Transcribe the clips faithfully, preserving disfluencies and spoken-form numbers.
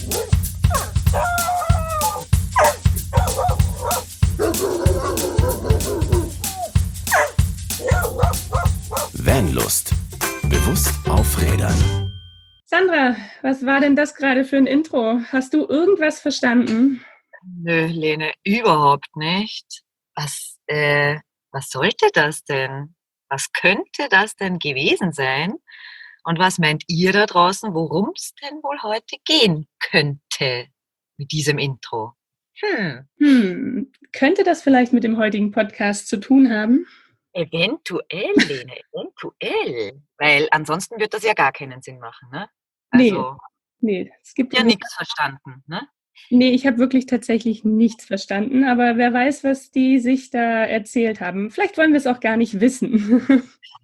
Vanlust. Bewusst aufrädern. Sandra, was war denn das gerade für ein Intro? Hast du irgendwas verstanden? Nö, Lene, überhaupt nicht. Was, äh, was sollte das denn? Was könnte das denn gewesen sein? Und was meint ihr da draußen, worum es denn wohl heute gehen könnte mit diesem Intro? Hm, Hm, könnte das vielleicht mit dem heutigen Podcast zu tun haben? eventuell, Lene, eventuell. Weil ansonsten wird das ja gar keinen Sinn machen, ne? Nee, Also, nee, es gibt ja ja nichts verstanden, ne? Nee, ich habe wirklich tatsächlich nichts verstanden, aber wer weiß, was die sich da erzählt haben. Vielleicht wollen wir es auch gar nicht wissen.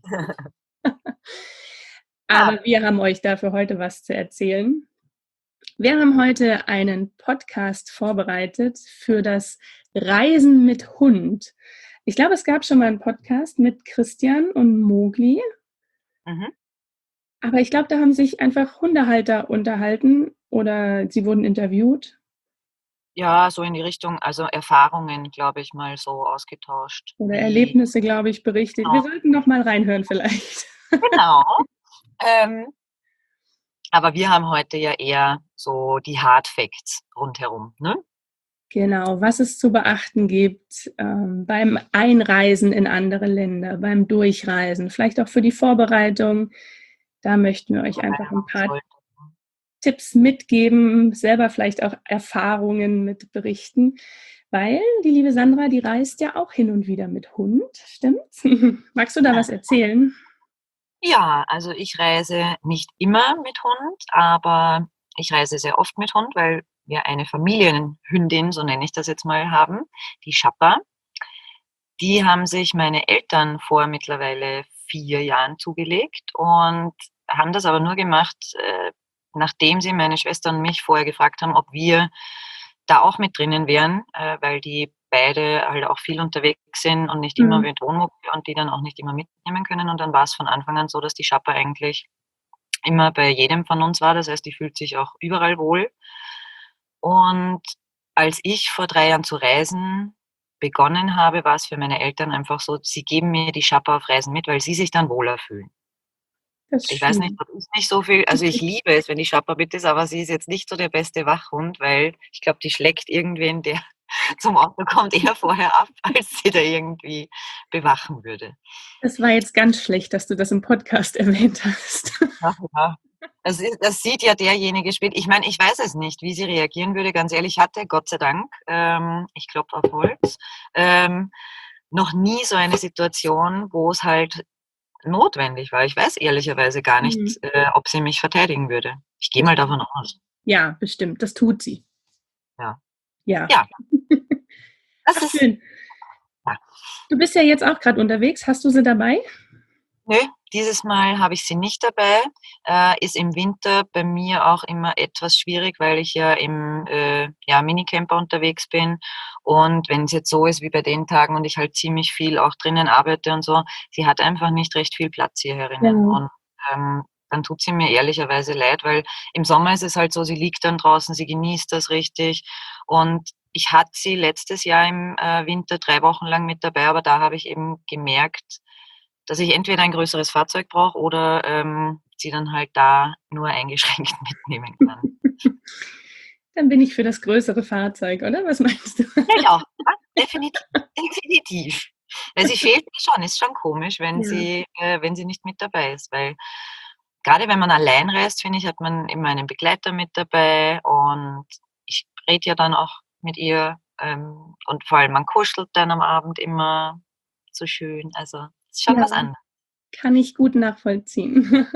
Aber wir haben euch dafür heute was zu erzählen. Wir haben heute einen Podcast vorbereitet für das Reisen mit Hund. Ich glaube, es gab schon mal einen Podcast mit Christian und Mogli, Mhm. aber ich glaube, da haben sich einfach Hundehalter unterhalten oder sie wurden interviewt. Ja, so in die Richtung, also Erfahrungen, glaube ich, mal so ausgetauscht. Oder Wie, Erlebnisse, glaube ich, berichtet. Wir genau, sollten noch mal reinhören vielleicht. genau. Ähm, aber wir haben heute ja eher so die Hard Facts rundherum, ne? Genau, was es zu beachten gibt ähm, beim Einreisen in andere Länder, beim Durchreisen, vielleicht auch für die Vorbereitung. Da möchten wir euch einfach ein paar Sollte. Tipps mitgeben, selber vielleicht auch Erfahrungen mit berichten, weil die liebe Sandra, die reist ja auch hin und wieder mit Hund, stimmt's? Magst du da was erzählen? Ja, also ich reise nicht immer mit Hund, aber ich reise sehr oft mit Hund, weil wir eine Familienhündin, so nenne ich das jetzt mal, haben, die Schappa. Die haben sich meine Eltern vor mittlerweile vier Jahren zugelegt und haben das aber nur gemacht, äh, nachdem sie meine Schwester und mich vorher gefragt haben, ob wir da auch mit drinnen wären, äh, weil die beide halt auch viel unterwegs sind und nicht immer Mhm. mit Wohnmobil und die dann auch nicht immer mitnehmen können. Und dann war es von Anfang an so, dass die Schappa eigentlich immer bei jedem von uns war. Das heißt, die fühlt sich auch überall wohl. Und als ich vor drei Jahren zu reisen begonnen habe, war es für meine Eltern einfach so, sie geben mir die Schappa auf Reisen mit, weil sie sich dann wohler fühlen. Das ist Ich weiß nicht, schön. ob ich nicht so viel, also ich liebe es, wenn die Schappa mit ist, aber sie ist jetzt nicht so der beste Wachhund, weil ich glaube, die schlägt irgendwen, der zum Auto kommt, eher vorher ab, als sie da irgendwie bewachen würde. Das war jetzt ganz schlecht, dass du das im Podcast erwähnt hast. Ach ja. Das, ist, das sieht ja derjenige spät. Ich meine, ich weiß es nicht, wie sie reagieren würde. Ganz ehrlich, ich hatte, Gott sei Dank, ähm, ich klopfe auf Holz, ähm, noch nie so eine Situation, wo es halt notwendig war. Ich weiß ehrlicherweise gar nicht, Mhm. äh, ob sie mich verteidigen würde. Ich gehe mal davon aus. Ja, bestimmt, das tut sie. Ja. Ja. Ja, das Ach, ist. schön. Ja. Du bist ja jetzt auch gerade unterwegs. Hast du sie dabei? Nö, dieses Mal habe ich sie nicht dabei. Äh, ist im Winter bei mir auch immer etwas schwierig, weil ich ja im äh, ja, Minicamper unterwegs bin. Und wenn es jetzt so ist wie bei den Tagen und ich halt ziemlich viel auch drinnen arbeite und so, sie hat einfach nicht recht viel Platz hier Ja. herinnen. Und ähm, dann tut sie mir ehrlicherweise leid, weil im Sommer ist es halt so, sie liegt dann draußen, sie genießt das richtig. Und ich hatte sie letztes Jahr im äh, Winter drei Wochen lang mit dabei, aber da habe ich eben gemerkt, dass ich entweder ein größeres Fahrzeug brauche oder ähm, sie dann halt da nur eingeschränkt mitnehmen kann. Dann bin ich für das größere Fahrzeug, oder? Was meinst du? Ja, ich auch. Ja, definitiv. Definitiv. Weil sie fehlt mir schon, ist schon komisch, wenn Ja. sie, äh, wenn sie nicht mit dabei ist. Weil gerade wenn man allein reist, finde ich, hat man immer einen Begleiter mit dabei und ich rede ja dann auch mit ihr ähm, und vor allem man kuschelt dann am Abend immer so schön. Also ist schon Ja, was anderes. kann ich gut nachvollziehen.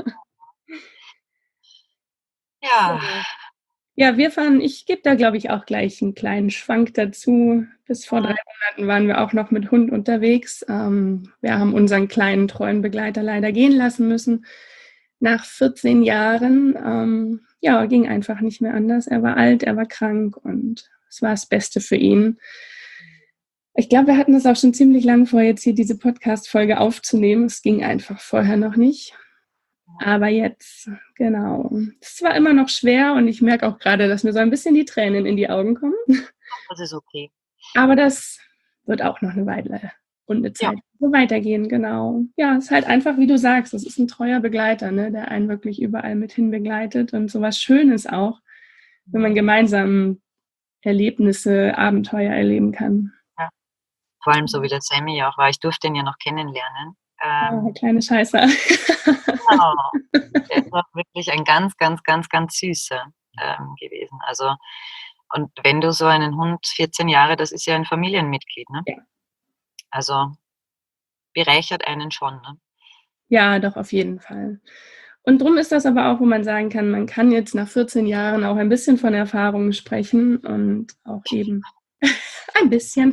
Ja. Ja, wir fahren, ich gebe da, glaube ich, auch gleich einen kleinen Schwank dazu. Bis vor drei Monaten waren wir auch noch mit Hund unterwegs. Ähm, wir haben unseren kleinen treuen Begleiter leider gehen lassen müssen. Nach vierzehn Jahren, ähm, ja, ging einfach nicht mehr anders. Er war alt, er war krank und es war das Beste für ihn. Ich glaube, wir hatten das auch schon ziemlich lange vor, jetzt hier diese Podcast-Folge aufzunehmen. Es ging einfach vorher noch nicht. Aber jetzt, genau. Es war immer noch schwer und ich merke auch gerade, dass mir so ein bisschen die Tränen in die Augen kommen. Das ist okay. Aber das wird auch noch eine Weile und eine Ja. Zeit so weitergehen, genau. Ja, es ist halt einfach, wie du sagst, es ist ein treuer Begleiter, ne, der einen wirklich überall mit hin begleitet und so was Schönes auch, wenn man gemeinsam Erlebnisse, Abenteuer erleben kann. Ja. Vor allem so wie der Sammy ja auch war. Ich durfte ihn ja noch kennenlernen. Oh, Ähm, kleine Scheiße. genau. Der ist auch wirklich ein ganz, ganz, ganz, ganz süßer ähm, gewesen. Also, und wenn du so einen Hund, vierzehn Jahre, das ist ja ein Familienmitglied, ne? Ja. Also bereichert einen schon, ne? Ja, doch, auf jeden Fall. Und drum ist das aber auch, wo man sagen kann, man kann jetzt nach vierzehn Jahren auch ein bisschen von Erfahrungen sprechen und auch eben ein bisschen.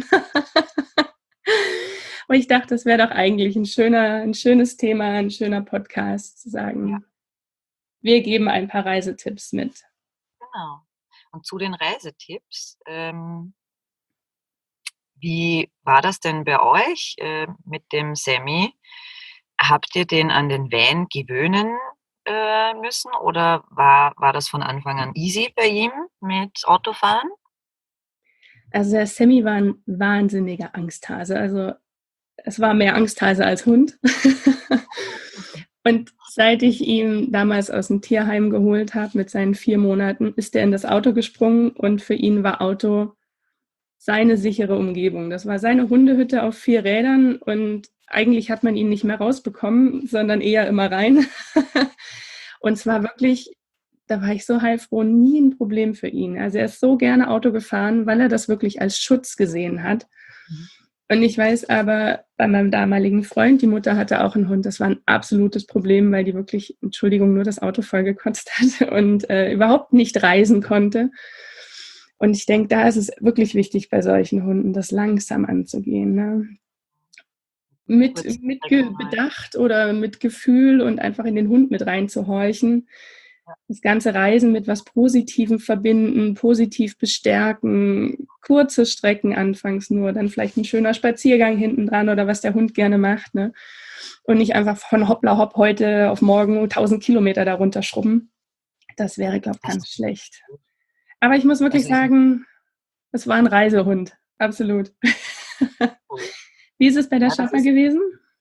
Und ich dachte, das wäre doch eigentlich ein schöner, ein schönes Thema, ein schöner Podcast zu sagen, Ja. wir geben ein paar Reisetipps mit. Genau. Und zu den Reisetipps, ähm, wie war das denn bei euch äh, mit dem Sammy? Habt ihr den an den Van gewöhnen äh, müssen oder war, war das von Anfang an easy bei ihm mit Autofahren? Also der Sammy war ein wahnsinniger Angsthase. Also es war mehr Angsthase als Hund. Und seit ich ihn damals aus dem Tierheim geholt habe mit seinen vier Monaten, ist er in das Auto gesprungen und für ihn war Auto seine sichere Umgebung. Das war seine Hundehütte auf vier Rädern und eigentlich hat man ihn nicht mehr rausbekommen, sondern eher immer rein. Und es war wirklich, da war ich so heilfroh, nie ein Problem für ihn. Also er ist so gerne Auto gefahren, weil er das wirklich als Schutz gesehen hat. Und ich weiß aber, bei meinem damaligen Freund, die Mutter hatte auch einen Hund, das war ein absolutes Problem, weil die wirklich, Entschuldigung, nur das Auto vollgekotzt hat und äh, überhaupt nicht reisen konnte. Und ich denke, da ist es wirklich wichtig bei solchen Hunden, das langsam anzugehen. Ne? Mit, mit Bedacht oder mit Gefühl und einfach in den Hund mit reinzuhorchen. Das ganze Reisen mit was Positivem verbinden, positiv bestärken, kurze Strecken anfangs nur, dann vielleicht ein schöner Spaziergang hinten dran oder was der Hund gerne macht. Ne? Und nicht einfach von hoppla hopp heute auf morgen tausend Kilometer darunter schrubben. Das wäre, glaube ich, ganz schlecht. Aber ich muss wirklich sagen, es war ein Reisehund. Absolut. Wie ist es bei der Schapper gewesen?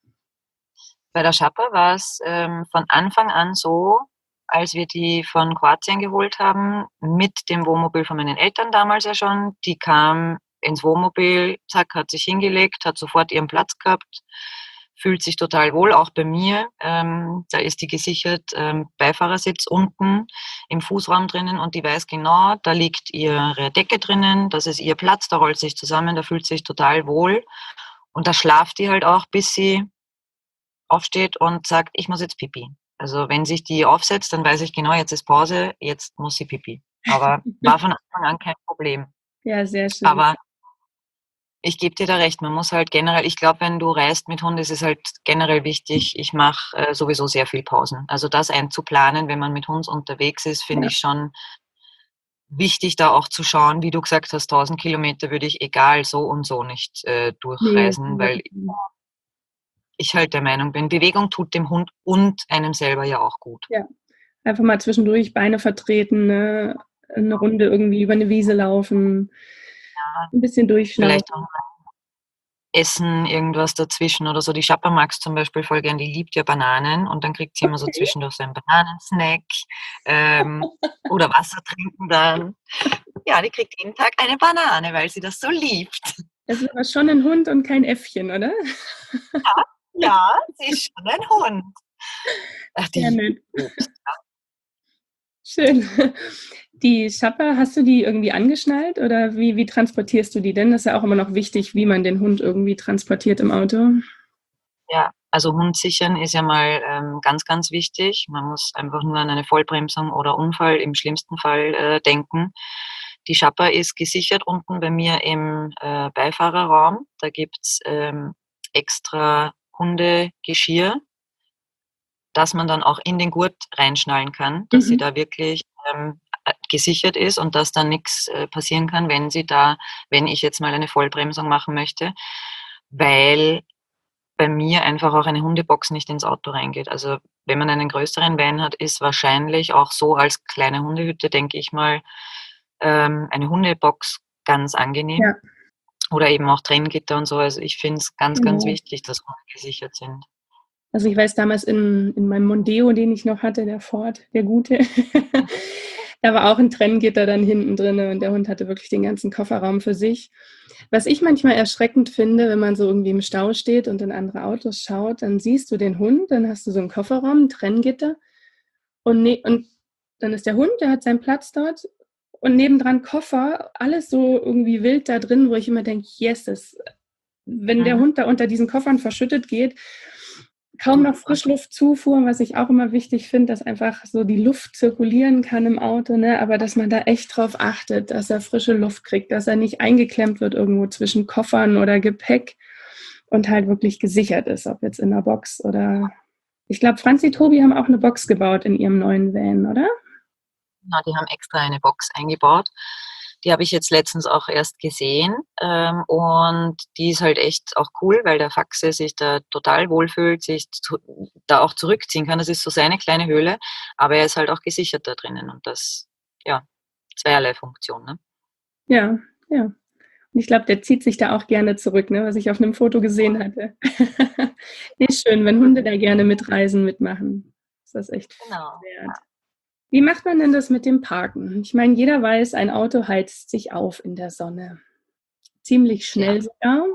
Bei der Schapper war es ähm, von Anfang an so, als wir die von Kroatien geholt haben, mit dem Wohnmobil von meinen Eltern damals ja schon. Die kam ins Wohnmobil, zack, hat sich hingelegt, hat sofort ihren Platz gehabt, fühlt sich total wohl, auch bei mir. Ähm, da ist die gesichert, ähm, Beifahrersitz unten im Fußraum drinnen und die weiß genau, da liegt ihre Decke drinnen, das ist ihr Platz, da rollt sich zusammen, da fühlt sich total wohl. Und da schlaft die halt auch, bis sie aufsteht und sagt, ich muss jetzt Pipi. Also wenn sich die aufsetzt, dann weiß ich genau, jetzt ist Pause, jetzt muss sie Pipi. Aber war von Anfang an kein Problem. Ja, sehr schön. Aber ich gebe dir da recht, man muss halt generell, ich glaube, wenn du reist mit Hund, ist es halt generell wichtig, ich mache äh, sowieso sehr viel Pausen. Also das einzuplanen, wenn man mit Hund unterwegs ist, finde Ja. ich schon wichtig, da auch zu schauen, wie du gesagt hast, tausend Kilometer würde ich egal so und so nicht äh, durchreisen, Nee, weil ich halt der Meinung bin, Bewegung tut dem Hund und einem selber ja auch gut. Ja, einfach mal zwischendurch Beine vertreten, ne? Eine Runde irgendwie über eine Wiese laufen, Ja, ein bisschen durchschnaufen. vielleicht auch Essen, irgendwas dazwischen oder so. Die Schapper mag's zum Beispiel voll gern, die liebt ja Bananen und dann kriegt sie immer so Okay. zwischendurch so einen Bananensnack ähm, oder Wasser trinken dann. Ja, die kriegt jeden Tag eine Banane, weil sie das so liebt. Das ist aber schon ein Hund und kein Äffchen, oder? Ja, sie ist schon ein Hund. Ach, Sehr die nett. Obst. Schön. Die Schapper, hast du die irgendwie angeschnallt oder wie, wie transportierst du die denn? Das ist ja auch immer noch wichtig, wie man den Hund irgendwie transportiert im Auto. Ja, also Hund sichern ist ja mal ähm, ganz, ganz wichtig. Man muss einfach nur an eine Vollbremsung oder Unfall im schlimmsten Fall äh, denken. Die Schapper ist gesichert unten bei mir im äh, Beifahrerraum. Da gibt's ähm, extra Hundegeschirr, dass man dann auch in den Gurt reinschnallen kann, dass Mhm. sie da wirklich ähm, gesichert ist und dass dann nichts äh, passieren kann, wenn sie da, wenn ich jetzt mal eine Vollbremsung machen möchte, weil bei mir einfach auch eine Hundebox nicht ins Auto reingeht. Also wenn man einen größeren Van hat, ist wahrscheinlich auch so als kleine Hundehütte, denke ich mal, ähm, eine Hundebox ganz angenehm. Ja, Oder eben auch Trenngitter und so. Also ich finde es ganz, ganz genau. wichtig, dass Hunde gesichert sind. Also ich weiß damals in, in meinem Mondeo, den ich noch hatte, der Ford, der gute, da war auch ein Trenngitter dann hinten drin und der Hund hatte wirklich den ganzen Kofferraum für sich. Was ich manchmal erschreckend finde, wenn man so irgendwie im Stau steht und in andere Autos schaut, dann siehst du den Hund, dann hast du so einen Kofferraum, ein Trenngitter und, ne und dann ist der Hund, der hat seinen Platz dort und nebendran Koffer, alles so irgendwie wild da drin, wo ich immer denke, yes, das, wenn der Mhm. Hund da unter diesen Koffern verschüttet geht, kaum noch Frischluftzufuhr, was ich auch immer wichtig finde, dass einfach so die Luft zirkulieren kann im Auto, ne? Aber dass man da echt drauf achtet, dass er frische Luft kriegt, dass er nicht eingeklemmt wird irgendwo zwischen Koffern oder Gepäck und halt wirklich gesichert ist, ob jetzt in der Box oder... Ich glaube, Franzi Tobi haben auch eine Box gebaut in ihrem neuen Van, oder? Ja, die haben extra eine Box eingebaut. Die habe ich jetzt letztens auch erst gesehen. Ähm, und die ist halt echt auch cool, weil der Faxe sich da total wohlfühlt, sich zu, da auch zurückziehen kann. Das ist so seine kleine Höhle, aber er ist halt auch gesichert da drinnen. Und das, ja, zweierlei Funktion, ne? Ja, ja. Und ich glaube, der zieht sich da auch gerne zurück, ne, was ich auf einem Foto gesehen hatte. Nee, schön, wenn Hunde da gerne mitreisen, mitmachen. Ist das echt Genau. wert. Wie macht man denn das mit dem Parken? Ich meine, jeder weiß, ein Auto heizt sich auf in der Sonne. Ziemlich schnell Ja. sogar.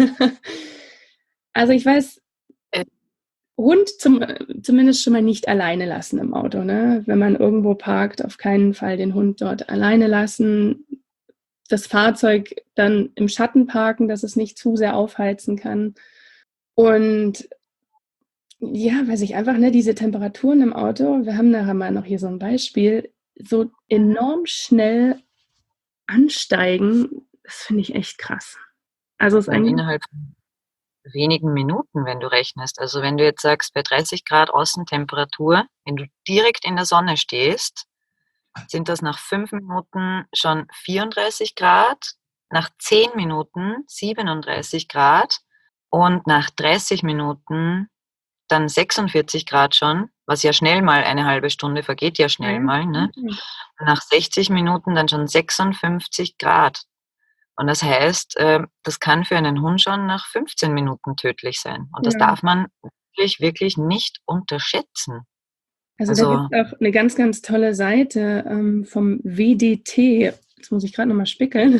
Also ich weiß, Äh, Hund zum, zumindest schon mal nicht alleine lassen im Auto. Ne? Wenn man irgendwo parkt, auf keinen Fall den Hund dort alleine lassen. Das Fahrzeug dann im Schatten parken, dass es nicht zu sehr aufheizen kann. Und ja, weiß ich einfach, ne, diese Temperaturen im Auto, wir haben nachher mal noch hier so ein Beispiel, so enorm schnell ansteigen, das finde ich echt krass. Also es ist und ein, innerhalb von wenigen Minuten, wenn du rechnest. Also wenn du jetzt sagst, bei dreißig Grad Außentemperatur, wenn du direkt in der Sonne stehst, sind das nach fünf Minuten schon vierunddreißig Grad, nach zehn Minuten siebenunddreißig Grad und nach dreißig Minuten dann sechsundvierzig Grad schon, was ja schnell mal eine halbe Stunde vergeht, ja schnell ja, mal, ne? Nach sechzig Minuten dann schon sechsundfünfzig Grad. Und das heißt, äh, das kann für einen Hund schon nach fünfzehn Minuten tödlich sein. Und das ja. darf man wirklich, wirklich nicht unterschätzen. Also da gibt Also, es auch eine ganz, ganz tolle Seite ähm, vom W D T. Jetzt muss ich gerade nochmal spickeln.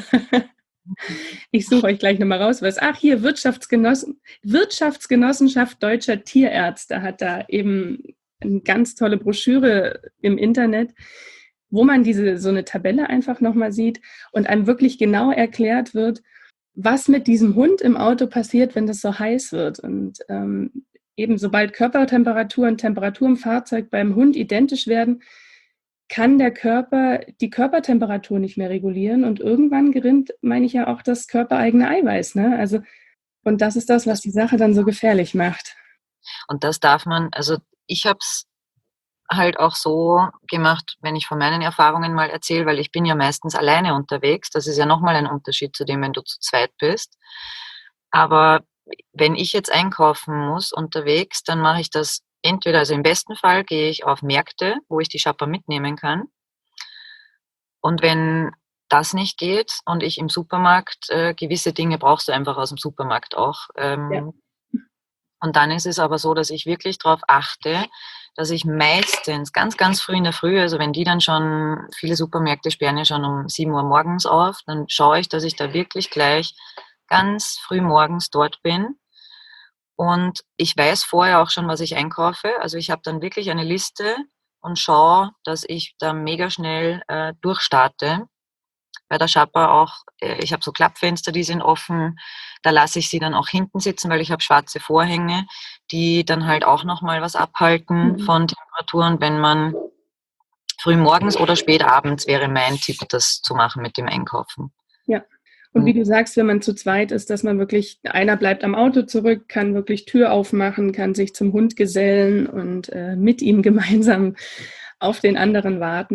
Ich suche euch gleich nochmal raus, was. Ach, hier, Wirtschaftsgenossen, Wirtschaftsgenossenschaft Deutscher Tierärzte hat da eben eine ganz tolle Broschüre im Internet, wo man diese so eine Tabelle einfach nochmal sieht und einem wirklich genau erklärt wird, was mit diesem Hund im Auto passiert, wenn das so heiß wird. Und ähm, eben sobald Körpertemperatur und Temperatur im Fahrzeug beim Hund identisch werden, kann der Körper die Körpertemperatur nicht mehr regulieren und irgendwann gerinnt, meine ich ja, auch das körpereigene Eiweiß. Ne? Also, und das ist das, was das, die Sache dann so gefährlich macht. und das darf man, also ich habe es halt auch so gemacht, wenn ich von meinen Erfahrungen mal erzähle, weil ich bin ja meistens alleine unterwegs. Das ist ja nochmal ein Unterschied zu dem, wenn du zu zweit bist. Aber wenn ich jetzt einkaufen muss unterwegs, dann mache ich das entweder, also im besten Fall gehe ich auf Märkte, wo ich die Shopper mitnehmen kann. Und wenn das nicht geht und ich im Supermarkt äh, gewisse Dinge brauchst du einfach aus dem Supermarkt auch. Ja. Ähm, und dann ist es aber so, dass ich wirklich darauf achte, dass ich meistens ganz, ganz früh in der Früh, also wenn die dann schon, viele Supermärkte sperren ja schon um sieben Uhr morgens auf, dann schaue ich, dass ich da wirklich gleich ganz früh morgens dort bin. Und ich weiß vorher auch schon, was ich einkaufe. Also ich habe dann wirklich eine Liste und schaue, dass ich da mega schnell äh, durchstarte. Bei der Shopper auch, äh, ich habe so Klappfenster, die sind offen. Da lasse ich sie dann auch hinten sitzen, weil ich habe schwarze Vorhänge, die dann halt auch nochmal was abhalten Mhm. von Temperaturen, wenn man früh morgens oder spät abends wäre mein Tipp, das zu machen mit dem Einkaufen. Ja. Und wie du sagst, wenn man zu zweit ist, dass man wirklich, einer bleibt am Auto zurück, kann wirklich Tür aufmachen, kann sich zum Hund gesellen und äh, mit ihm gemeinsam auf den anderen warten.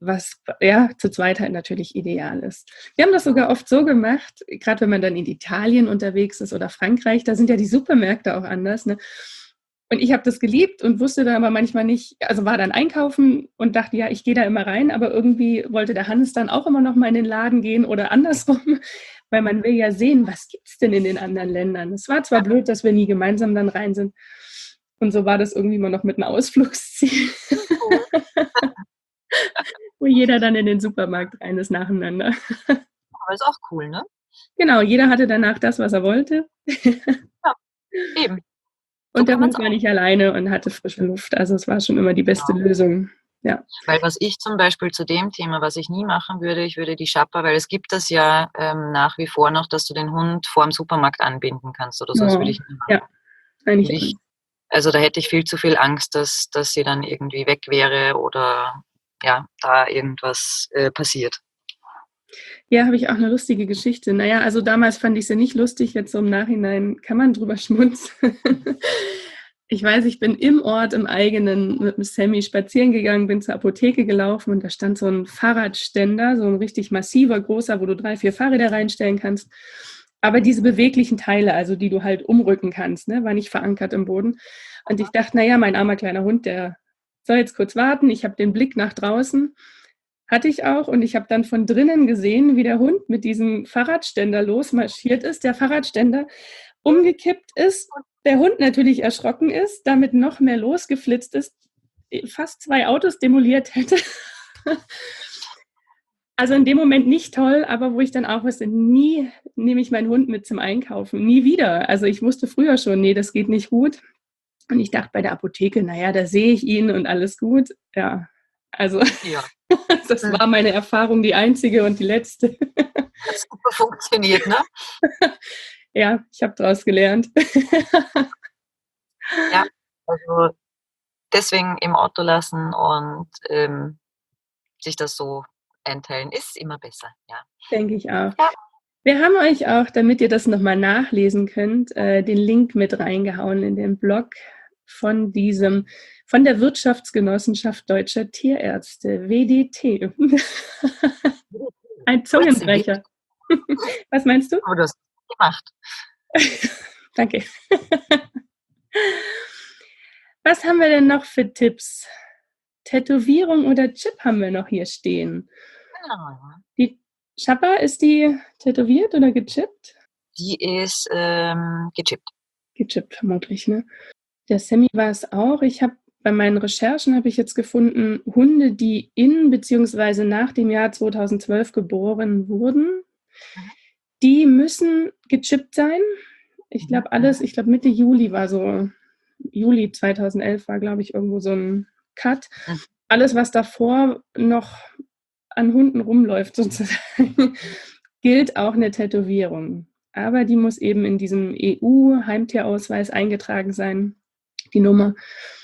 was ja zu zweit halt natürlich ideal ist. Wir haben das sogar oft so gemacht, gerade wenn man dann in Italien unterwegs ist oder Frankreich, da sind ja die Supermärkte auch anders, ne? Und ich habe das geliebt und wusste dann aber manchmal nicht, also war dann einkaufen und dachte, ja, ich gehe da immer rein, aber irgendwie wollte der Hannes dann auch immer noch mal in den Laden gehen oder andersrum, weil man will ja sehen, was gibt's denn in den anderen Ländern. Es war zwar blöd, dass wir nie gemeinsam dann rein sind und so war das irgendwie immer noch mit einem Ausflugsziel, wo jeder dann in den Supermarkt rein ist nacheinander. Aber ist auch cool, ne? Genau, jeder hatte danach das, was er wollte. Ja, eben. So Und der kann man's Hund war auch. nicht alleine und hatte frische Luft. Also es war schon immer die beste Genau. Lösung. Ja. Weil was ich zum Beispiel zu dem Thema, was ich nie machen würde, ich würde die Shappa, weil es gibt das ja ähm, nach wie vor noch, dass du den Hund vor dem Supermarkt anbinden kannst oder so. Das Oh, würde ich nie machen. ja, eigentlich Würde ich, also da hätte ich viel zu viel Angst, dass, dass sie dann irgendwie weg wäre oder ja, da irgendwas äh, passiert. Ja, habe ich auch eine lustige Geschichte. Naja, also damals fand ich sie nicht lustig, jetzt so im Nachhinein kann man drüber schmunzeln. Ich weiß, ich bin im Ort, im eigenen, mit dem Sammy spazieren gegangen, bin zur Apotheke gelaufen und da stand so ein Fahrradständer, so ein richtig massiver, großer, wo du drei, vier Fahrräder reinstellen kannst. Aber diese beweglichen Teile, also die du halt umrücken kannst, ne, war nicht verankert im Boden. Und ich dachte, naja, mein armer kleiner Hund, der soll jetzt kurz warten. Ich habe den Blick nach draußen. Hatte ich auch und ich habe dann von drinnen gesehen, wie der Hund mit diesem Fahrradständer losmarschiert ist, der Fahrradständer umgekippt ist, der Hund natürlich erschrocken ist, damit noch mehr losgeflitzt ist, fast zwei Autos demoliert hätte. Also in dem Moment nicht toll, aber wo ich dann auch wusste, nie nehme ich meinen Hund mit zum Einkaufen, nie wieder. Also ich wusste früher schon, nee, das geht nicht gut. Und ich dachte bei der Apotheke, naja, da sehe ich ihn und alles gut. Ja, also Ja. das war meine Erfahrung, die einzige und die letzte. Hat super funktioniert, ne? Ja, ich habe daraus gelernt. Ja, also deswegen im Auto lassen und ähm, sich das so einteilen, ist immer besser, ja. Denke ich auch. Ja. Wir haben euch auch, damit ihr das nochmal nachlesen könnt, äh, den Link mit reingehauen in den Blog von diesem, von der Wirtschaftsgenossenschaft Deutscher Tierärzte, W D T. Ein Zungenbrecher. Was meinst du? Aber du hast es gemacht. Danke. Was haben wir denn noch für Tipps? Tätowierung oder Chip haben wir noch hier stehen. Genau. Die Shappa, ist die tätowiert oder gechippt? Die ist ähm, gechippt. Gechippt vermutlich, ne? Der Sammy war es auch. Ich habe bei meinen Recherchen habe ich jetzt gefunden, Hunde, die in bzw. nach dem Jahr zweitausendzwölf geboren wurden, Mhm. die müssen gechippt sein. Ich glaube alles, ich glaube Mitte Juli war so, Juli zweitausendelf war, glaube ich, irgendwo so ein Cut. Mhm. Alles, was davor noch an Hunden rumläuft sozusagen, gilt auch eine Tätowierung. Aber die muss eben in diesem E U-Heimtierausweis eingetragen sein, die Nummer.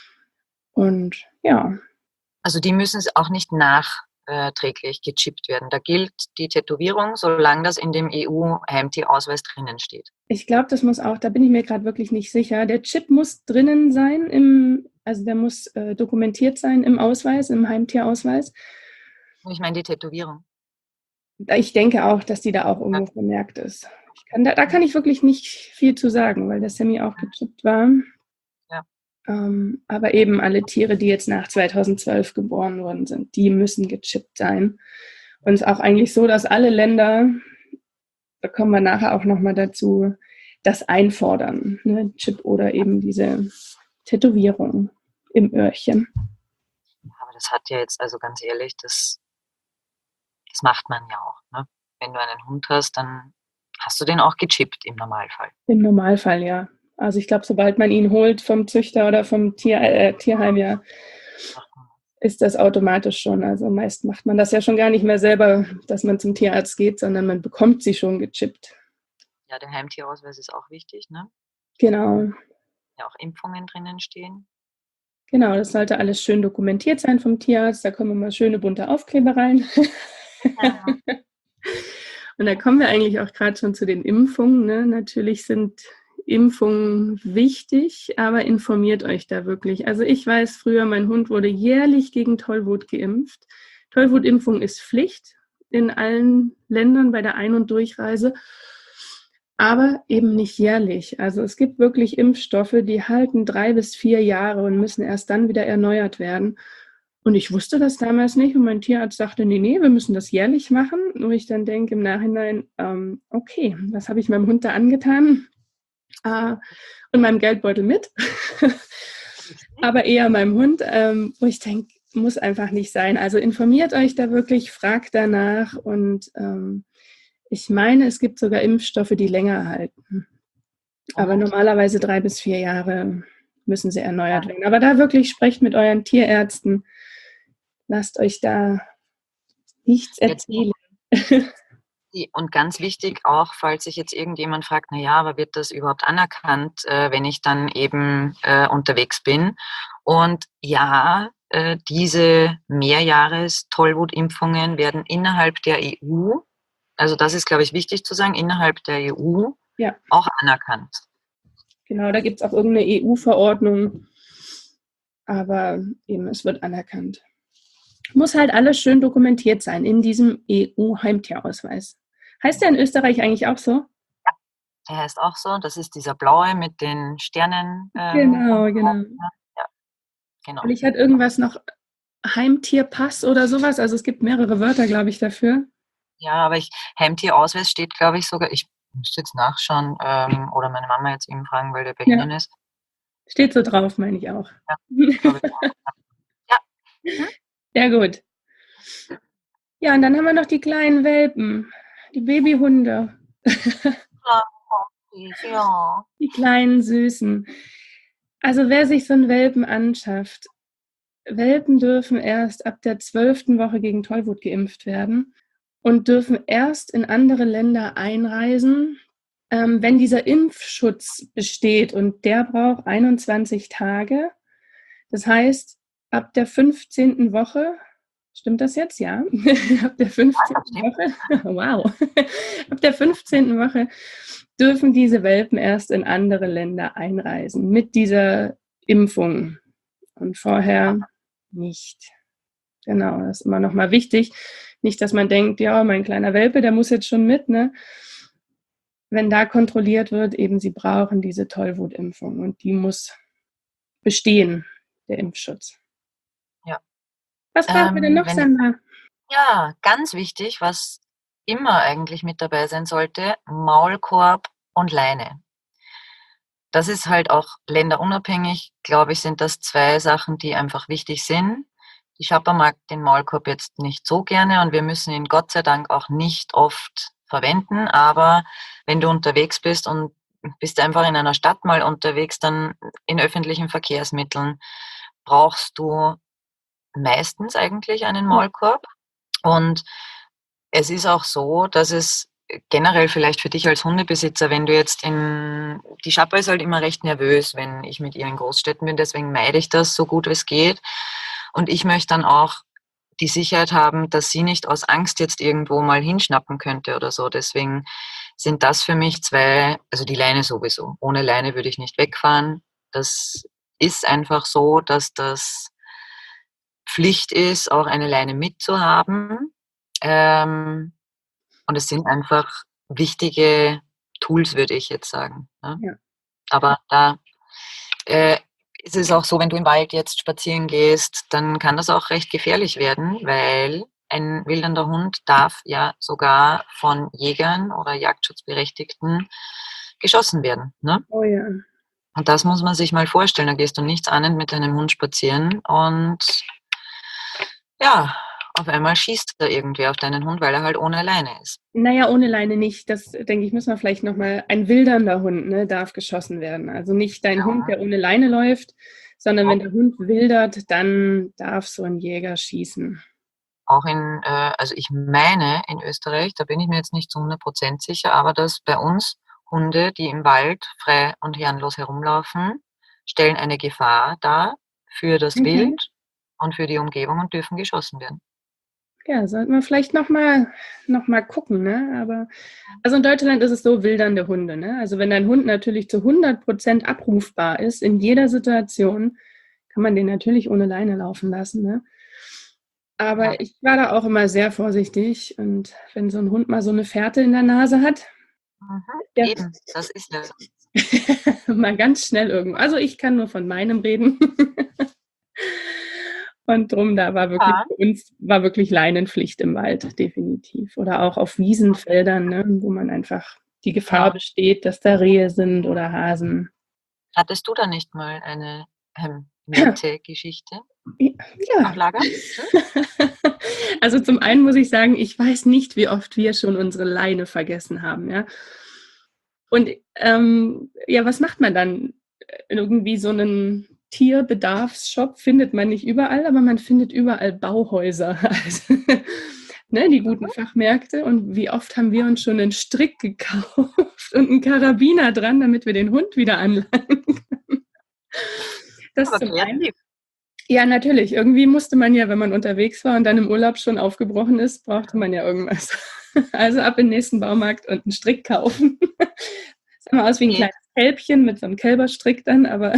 Und ja. Also die müssen auch nicht nachträglich gechippt werden. Da gilt die Tätowierung, solange das in dem E U-Heimtierausweis drinnen steht. Ich glaube, das muss auch, da bin ich mir gerade wirklich nicht sicher. Der Chip muss drinnen sein, im, also der muss äh, dokumentiert sein im Ausweis, im Heimtierausweis. Ich meine die Tätowierung. Ich denke auch, dass die da auch irgendwo ja. vermerkt ist. Ich kann, da, da kann ich wirklich nicht viel zu sagen, weil der Sammy auch gechippt war. Ja. Ähm, aber eben alle Tiere, die jetzt nach zweitausendzwölf geboren worden sind, die müssen gechippt sein. Und es ist auch eigentlich so, dass alle Länder, da kommen wir nachher auch nochmal dazu, das einfordern, ne? Chip oder eben diese Tätowierung im Öhrchen. Aber das hat ja jetzt, also ganz ehrlich, das, das macht man ja auch. Ne? Wenn du einen Hund hast, dann hast du den auch gechippt im Normalfall. Im Normalfall, ja. Also ich glaube, sobald man ihn holt vom Züchter oder vom Tier, äh, Tierheim, ja, ist das automatisch schon. Also meist macht man das ja schon gar nicht mehr selber, dass man zum Tierarzt geht, sondern man bekommt sie schon gechippt. Ja, der Heimtierausweis ist auch wichtig, ne? Genau. Ja, auch Impfungen drinnen stehen. Genau, das sollte alles schön dokumentiert sein vom Tierarzt. Da kommen immer schöne bunte Aufkleber rein. Ja. Und da kommen wir eigentlich auch gerade schon zu den Impfungen. Ne? Natürlich sind Impfungen wichtig, aber informiert euch da wirklich. Also ich weiß früher, mein Hund wurde jährlich gegen Tollwut geimpft. Tollwutimpfung ist Pflicht in allen Ländern bei der Ein- und Durchreise, aber eben nicht jährlich. Also es gibt wirklich Impfstoffe, die halten drei bis vier Jahre und müssen erst dann wieder erneuert werden. Und ich wusste das damals nicht und mein Tierarzt sagte, nee, nee, wir müssen das jährlich machen. Wo ich dann denke im Nachhinein, ähm, okay, was habe ich meinem Hund da angetan? Äh, und meinem Geldbeutel mit, aber eher meinem Hund, ähm, wo ich denke, muss einfach nicht sein. Also informiert euch da wirklich, fragt danach und ähm, ich meine, es gibt sogar Impfstoffe, die länger halten. Aber normalerweise drei bis vier Jahre müssen sie erneuert werden. Aber da wirklich sprecht mit euren Tierärzten. Lasst euch da nichts erzählen. Und ganz wichtig auch, falls sich jetzt irgendjemand fragt, na ja, aber wird das überhaupt anerkannt, äh, wenn ich dann eben äh, unterwegs bin? Und ja, äh, diese Mehrjahres-Tollwutimpfungen werden innerhalb der E U, also das ist, glaube ich, wichtig zu sagen, innerhalb der E U ja. auch anerkannt. Genau, da gibt es auch irgendeine E U-Verordnung, aber eben, es wird anerkannt. Muss halt alles schön dokumentiert sein in diesem E U-Heimtierausweis. Heißt der in Österreich eigentlich auch so? Ja, der heißt auch so. Das ist dieser blaue mit den Sternen. Ähm, genau, genau. Ja, genau. Vielleicht hat irgendwas noch Heimtierpass oder sowas. Also es gibt mehrere Wörter, glaube ich, dafür. Ja, aber ich, Heimtierausweis steht, glaube ich, sogar, ich müsste jetzt nachschauen ähm, oder meine Mama jetzt eben fragen, weil der bei Ihnen Ja. ist. Steht so drauf, meine ich auch. Ja, glaube ich auch. Ja. Mhm. Sehr gut. Ja, und dann haben wir noch die kleinen Welpen, die Babyhunde. Ja. Die kleinen Süßen. Also wer sich so einen Welpen anschafft, Welpen dürfen erst ab der zwölften Woche gegen Tollwut geimpft werden und dürfen erst in andere Länder einreisen, ähm, wenn dieser Impfschutz besteht. Und der braucht einundzwanzig Tage. Das heißt, ab der fünfzehnten Woche, stimmt das jetzt? Ja. Ab der fünfzehnten Woche, wow. Ab der fünfzehnten Woche dürfen diese Welpen erst in andere Länder einreisen mit dieser Impfung. Und vorher nicht. Genau, das ist immer noch mal wichtig. Nicht, dass man denkt, ja, mein kleiner Welpe, der muss jetzt schon mit, ne? Wenn da kontrolliert wird, eben sie brauchen diese Tollwutimpfung und die muss bestehen, der Impfschutz. Ja. Was brauchen ähm, wir denn noch, Sandra? Ja, ganz wichtig, was immer eigentlich mit dabei sein sollte, Maulkorb und Leine. Das ist halt auch länderunabhängig, glaube ich, sind das zwei Sachen, die einfach wichtig sind. Die Schapper mag den Maulkorb jetzt nicht so gerne und wir müssen ihn Gott sei Dank auch nicht oft verwenden, aber wenn du unterwegs bist und bist einfach in einer Stadt mal unterwegs, dann in öffentlichen Verkehrsmitteln brauchst du meistens eigentlich einen Maulkorb. Und es ist auch so, dass es generell vielleicht für dich als Hundebesitzer, wenn du jetzt in, die Schapper ist halt immer recht nervös, wenn ich mit ihr in Großstädten bin, deswegen meide ich das so gut es geht. Und ich möchte dann auch die Sicherheit haben, dass sie nicht aus Angst jetzt irgendwo mal hinschnappen könnte oder so. Deswegen sind das für mich zwei, also die Leine sowieso. Ohne Leine würde ich nicht wegfahren. Das ist einfach so, dass das Pflicht ist, auch eine Leine mitzuhaben. Ähm, und es sind einfach wichtige Tools, würde ich jetzt sagen. Ne? Ja. Aber da äh, ist es auch so, wenn du im Wald jetzt spazieren gehst, dann kann das auch recht gefährlich werden, weil ein wildernder Hund darf ja sogar von Jägern oder Jagdschutzberechtigten geschossen werden. Ne? Oh ja. Und das muss man sich mal vorstellen. Da gehst du nichts ahnend mit deinem Hund spazieren und ja, auf einmal schießt da irgendwer auf deinen Hund, weil er halt ohne Leine ist. Naja, ohne Leine nicht. Das, denke ich, müssen wir vielleicht nochmal, ein wildernder Hund, ne, darf geschossen werden. Also nicht dein ja. Hund, der ohne Leine läuft, sondern ja. wenn der Hund wildert, dann darf so ein Jäger schießen. Auch in, äh, also ich meine in Österreich, da bin ich mir jetzt nicht zu hundert Prozent sicher, aber dass bei uns Hunde, die im Wald frei und herrenlos herumlaufen, stellen eine Gefahr dar für das okay. Wild und für die Umgebung und dürfen geschossen werden. Ja, sollten wir vielleicht nochmal noch mal gucken, ne? Aber also in Deutschland ist es so, wildernde Hunde, ne? Also wenn dein Hund natürlich zu hundert Prozent abrufbar ist, in jeder Situation, kann man den natürlich ohne Leine laufen lassen, ne? Ja, Aber ich war da auch immer sehr vorsichtig und wenn so ein Hund mal so eine Fährte in der Nase hat, mhm. der Eben, das ist ja. mal ganz schnell irgendwo. Also ich kann nur von meinem reden. Und drum, da war wirklich Ja, für uns war wirklich Leinenpflicht im Wald, definitiv. Oder auch auf Wiesenfeldern, ne, wo man einfach die Gefahr ja. besteht, dass da Rehe sind oder Hasen. Hattest du da nicht mal eine ähm, nette Geschichte auf Ja. Lager? Hm? Also zum einen muss ich sagen, ich weiß nicht, wie oft wir schon unsere Leine vergessen haben, ja. Und ähm, ja, was macht man dann? Irgendwie so einen Tierbedarfsshop findet man nicht überall, aber man findet überall Bauhäuser, also, ne, die guten Fachmärkte. Und wie oft haben wir uns schon einen Strick gekauft und einen Karabiner dran, damit wir den Hund wieder anleihen können. Das Aber zum einen. kreativ. Ja, natürlich. Irgendwie musste man ja, wenn man unterwegs war und dann im Urlaub schon aufgebrochen ist, brauchte man ja irgendwas. Also ab in den nächsten Baumarkt und einen Strick kaufen. Sah mal aus wie ein Okay. kleines Kälbchen mit so einem Kälberstrick dann, aber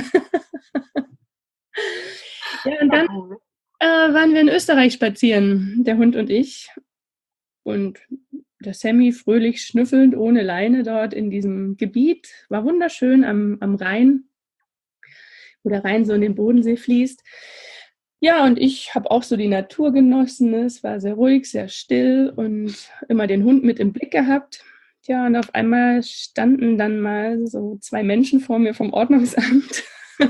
ja, und Ja, dann cool. äh, waren wir in Österreich spazieren, der Hund und ich. Und der Sammy fröhlich schnüffelnd ohne Leine dort in diesem Gebiet. War wunderschön am, am Rhein, wo der Rhein so in den Bodensee fließt. Ja, und ich habe auch so die Natur genossen. Es war sehr ruhig, sehr still und immer den Hund mit im Blick gehabt. Ja, und auf einmal standen dann mal so zwei Menschen vor mir vom Ordnungsamt.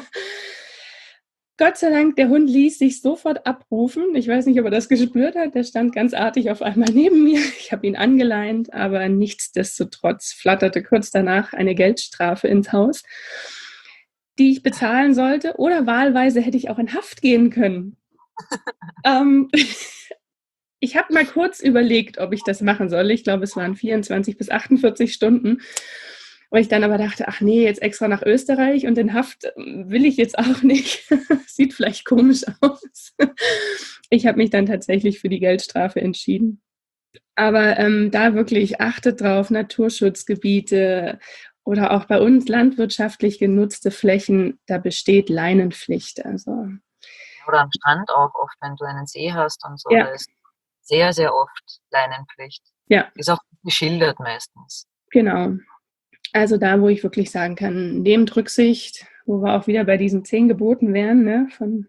Gott sei Dank, der Hund ließ sich sofort abrufen. Ich weiß nicht, ob er das gespürt hat. Der stand ganz artig auf einmal neben mir. Ich habe ihn angeleint, aber nichtsdestotrotz flatterte kurz danach eine Geldstrafe ins Haus, die ich bezahlen sollte. Oder wahlweise hätte ich auch in Haft gehen können. ähm, ich habe mal kurz überlegt, ob ich das machen soll. Ich glaube, es waren vierundzwanzig bis achtundvierzig Stunden. Weil ich dann aber dachte, ach nee, jetzt extra nach Österreich und in Haft will ich jetzt auch nicht. Sieht vielleicht komisch aus. Ich habe mich dann tatsächlich für die Geldstrafe entschieden. Aber ähm, da wirklich achtet drauf, Naturschutzgebiete oder auch bei uns landwirtschaftlich genutzte Flächen, da besteht Leinenpflicht. Also Oder am Strand auch oft, wenn du einen See hast und so, da ja, ist sehr, sehr oft Leinenpflicht. ja, Ist auch geschildert meistens. genau. Also da, wo ich wirklich sagen kann, nehmt Rücksicht, wo wir auch wieder bei diesen zehn Geboten wären, ne, von,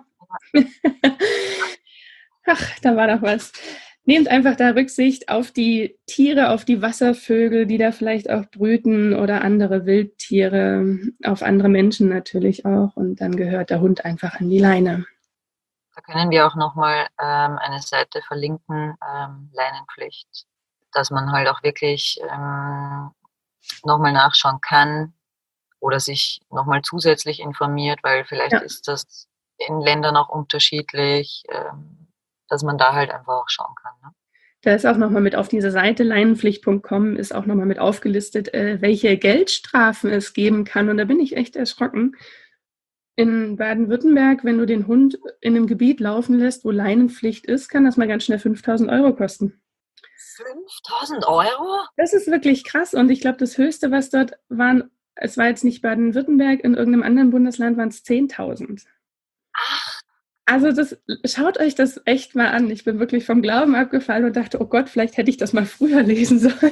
ach, da war doch was. Nehmt einfach da Rücksicht auf die Tiere, auf die Wasservögel, die da vielleicht auch brüten oder andere Wildtiere, auf andere Menschen natürlich auch. Und dann gehört der Hund einfach an die Leine. Da können wir auch nochmal ähm, eine Seite verlinken, ähm, Leinenpflicht, dass man halt auch wirklich ähm, nochmal nachschauen kann oder sich nochmal zusätzlich informiert, weil vielleicht Ja. ist das in Ländern auch unterschiedlich, ähm, dass man da halt einfach auch schauen kann. Ne? Da ist auch nochmal mit auf dieser Seite leinenpflicht punkt com ist auch nochmal mit aufgelistet, äh, welche Geldstrafen es geben kann. Und da bin ich echt erschrocken. In Baden-Württemberg, wenn du den Hund in einem Gebiet laufen lässt, wo Leinenpflicht ist, kann das mal ganz schnell fünftausend Euro kosten. fünftausend Euro? Das ist wirklich krass. Und ich glaube, das Höchste, was dort waren, es war jetzt nicht Baden-Württemberg, in irgendeinem anderen Bundesland waren es zehntausend. Ach, Also das, schaut euch das echt mal an. Ich bin wirklich vom Glauben abgefallen und dachte, oh Gott, vielleicht hätte ich das mal früher lesen sollen.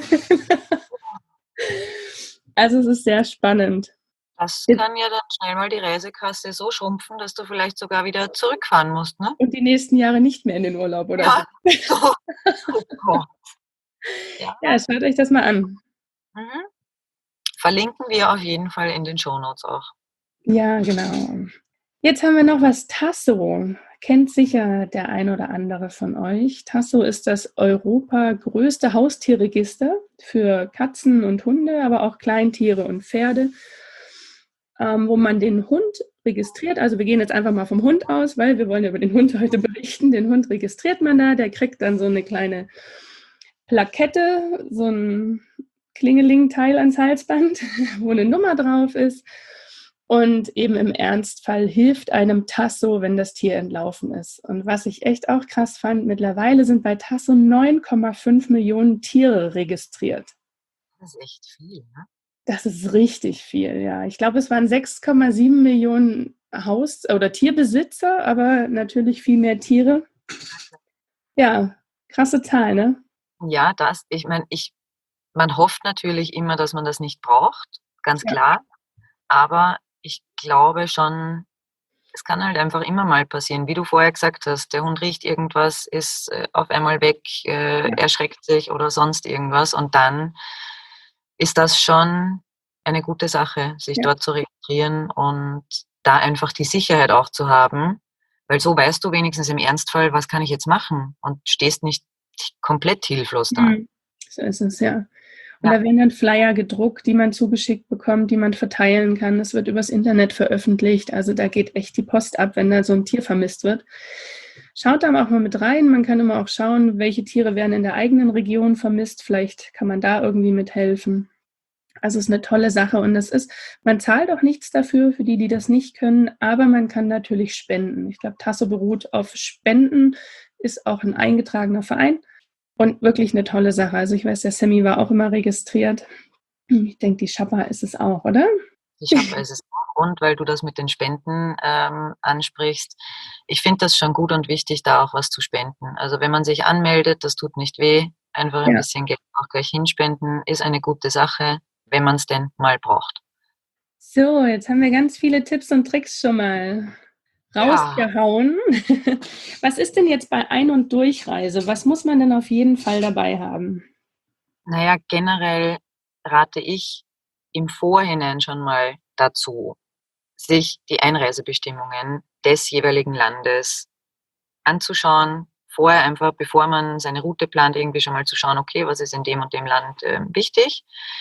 Also es ist sehr spannend. das kann ja dann schnell mal die Reisekasse so schrumpfen, dass du vielleicht sogar wieder zurückfahren musst, ne? Und die nächsten Jahre nicht mehr in den Urlaub, oder Ja, so. so. Oh Gott. Ja. Ja, schaut euch das mal an. Mhm. Verlinken wir auf jeden Fall in den Shownotes auch. Ja, genau. Jetzt haben wir noch was Tasso. Kennt sicher der ein oder andere von euch. Tasso ist das Europa größte Haustierregister für Katzen und Hunde, aber auch Kleintiere und Pferde, ähm, wo man den Hund registriert. Also wir gehen jetzt einfach mal vom Hund aus, weil wir wollen ja über den Hund heute berichten. Den Hund registriert man da, der kriegt dann so eine kleine Plakette, so ein Klingeling-Teil ans Halsband, wo eine Nummer drauf ist. Und eben im Ernstfall hilft einem Tasso, wenn das Tier entlaufen ist. Und was ich echt auch krass fand, mittlerweile sind bei Tasso neun Komma fünf Millionen Tiere registriert. Das ist echt viel, ne? Das ist richtig viel, ja. Ich glaube, es waren sechs Komma sieben Millionen Haus- oder Tierbesitzer, aber natürlich viel mehr Tiere. Ja, krasse Zahl, ne? Ja, das, ich meine, ich, man hofft natürlich immer, dass man das nicht braucht, ganz Ja. klar. Aber ich glaube schon, es kann halt einfach immer mal passieren. Wie du vorher gesagt hast, der Hund riecht irgendwas, ist äh, auf einmal weg, äh, Ja. erschreckt sich oder sonst irgendwas. Und dann ist das schon eine gute Sache, sich Ja. dort zu registrieren und da einfach die Sicherheit auch zu haben. Weil so weißt du wenigstens im Ernstfall, was kann ich jetzt machen? Und stehst nicht komplett hilflos da. Mhm. So ist es, ja. Und Ja. da werden dann Flyer gedruckt, die man zugeschickt bekommt, die man verteilen kann. Das wird übers Internet veröffentlicht. Also da geht echt die Post ab, wenn da so ein Tier vermisst wird. Schaut da auch mal mit rein. Man kann immer auch schauen, welche Tiere werden in der eigenen Region vermisst. Vielleicht kann man da irgendwie mithelfen. Also es ist eine tolle Sache und das ist, man zahlt auch nichts dafür, für die, die das nicht können, aber man kann natürlich spenden. Ich glaube, Tasso beruht auf Spenden, ist auch ein eingetragener Verein und wirklich eine tolle Sache. Also ich weiß, der Sammy war auch immer registriert. Ich denke, die Schappa ist es auch, oder? Ich habe es ist auch rund, weil du das mit den Spenden ähm, ansprichst. Ich finde das schon gut und wichtig, da auch was zu spenden. Also wenn man sich anmeldet, das tut nicht weh, einfach ein Ja. bisschen Geld auch gleich hinspenden, ist eine gute Sache, wenn man es denn mal braucht. So, jetzt haben wir ganz viele Tipps und Tricks schon mal Ja, rausgehauen. Was ist denn jetzt bei Ein- und Durchreise? Was muss man denn auf jeden Fall dabei haben? naja, generell rate ich im Vorhinein schon mal dazu, sich die Einreisebestimmungen des jeweiligen Landes anzuschauen, vorher einfach, bevor man seine Route plant, irgendwie schon mal zu schauen, okay, was ist in dem und dem Land äh, wichtig.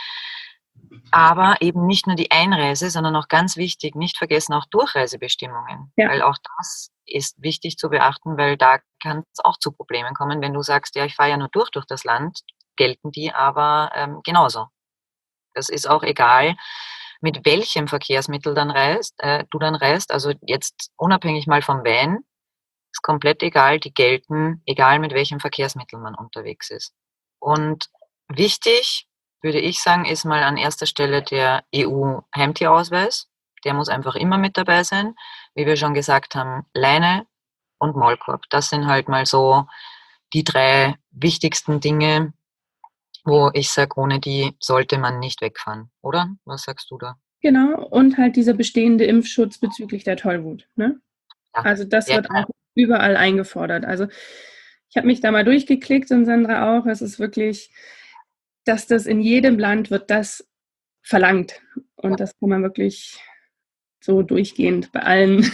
Aber eben nicht nur die Einreise, sondern auch ganz wichtig, nicht vergessen auch Durchreisebestimmungen, Ja, weil auch das ist wichtig zu beachten, weil da kann es auch zu Problemen kommen, wenn du sagst, ja, ich fahre ja nur durch durch das Land, gelten die aber ähm, genauso. Das ist auch egal, mit welchem Verkehrsmittel dann reist, äh, du dann reist, also jetzt unabhängig mal vom Van, ist komplett egal, die gelten, egal mit welchem Verkehrsmittel man unterwegs ist. Und wichtig, würde ich sagen, ist mal an erster Stelle der E U-Heimtierausweis. Der muss einfach immer mit dabei sein. Wie wir schon gesagt haben, Leine und Maulkorb. Das sind halt mal so die drei wichtigsten Dinge, wo ich sage, ohne die sollte man nicht wegfahren. Oder? Was sagst du da? genau. Und halt dieser bestehende Impfschutz bezüglich der Tollwut. Ne? Ja, Also das ja wird klar. auch überall eingefordert. Also ich habe mich da mal durchgeklickt und Sandra auch. Es ist wirklich, dass das in jedem Land wird das verlangt. Ja. Und das kann man wirklich so durchgehend bei allen,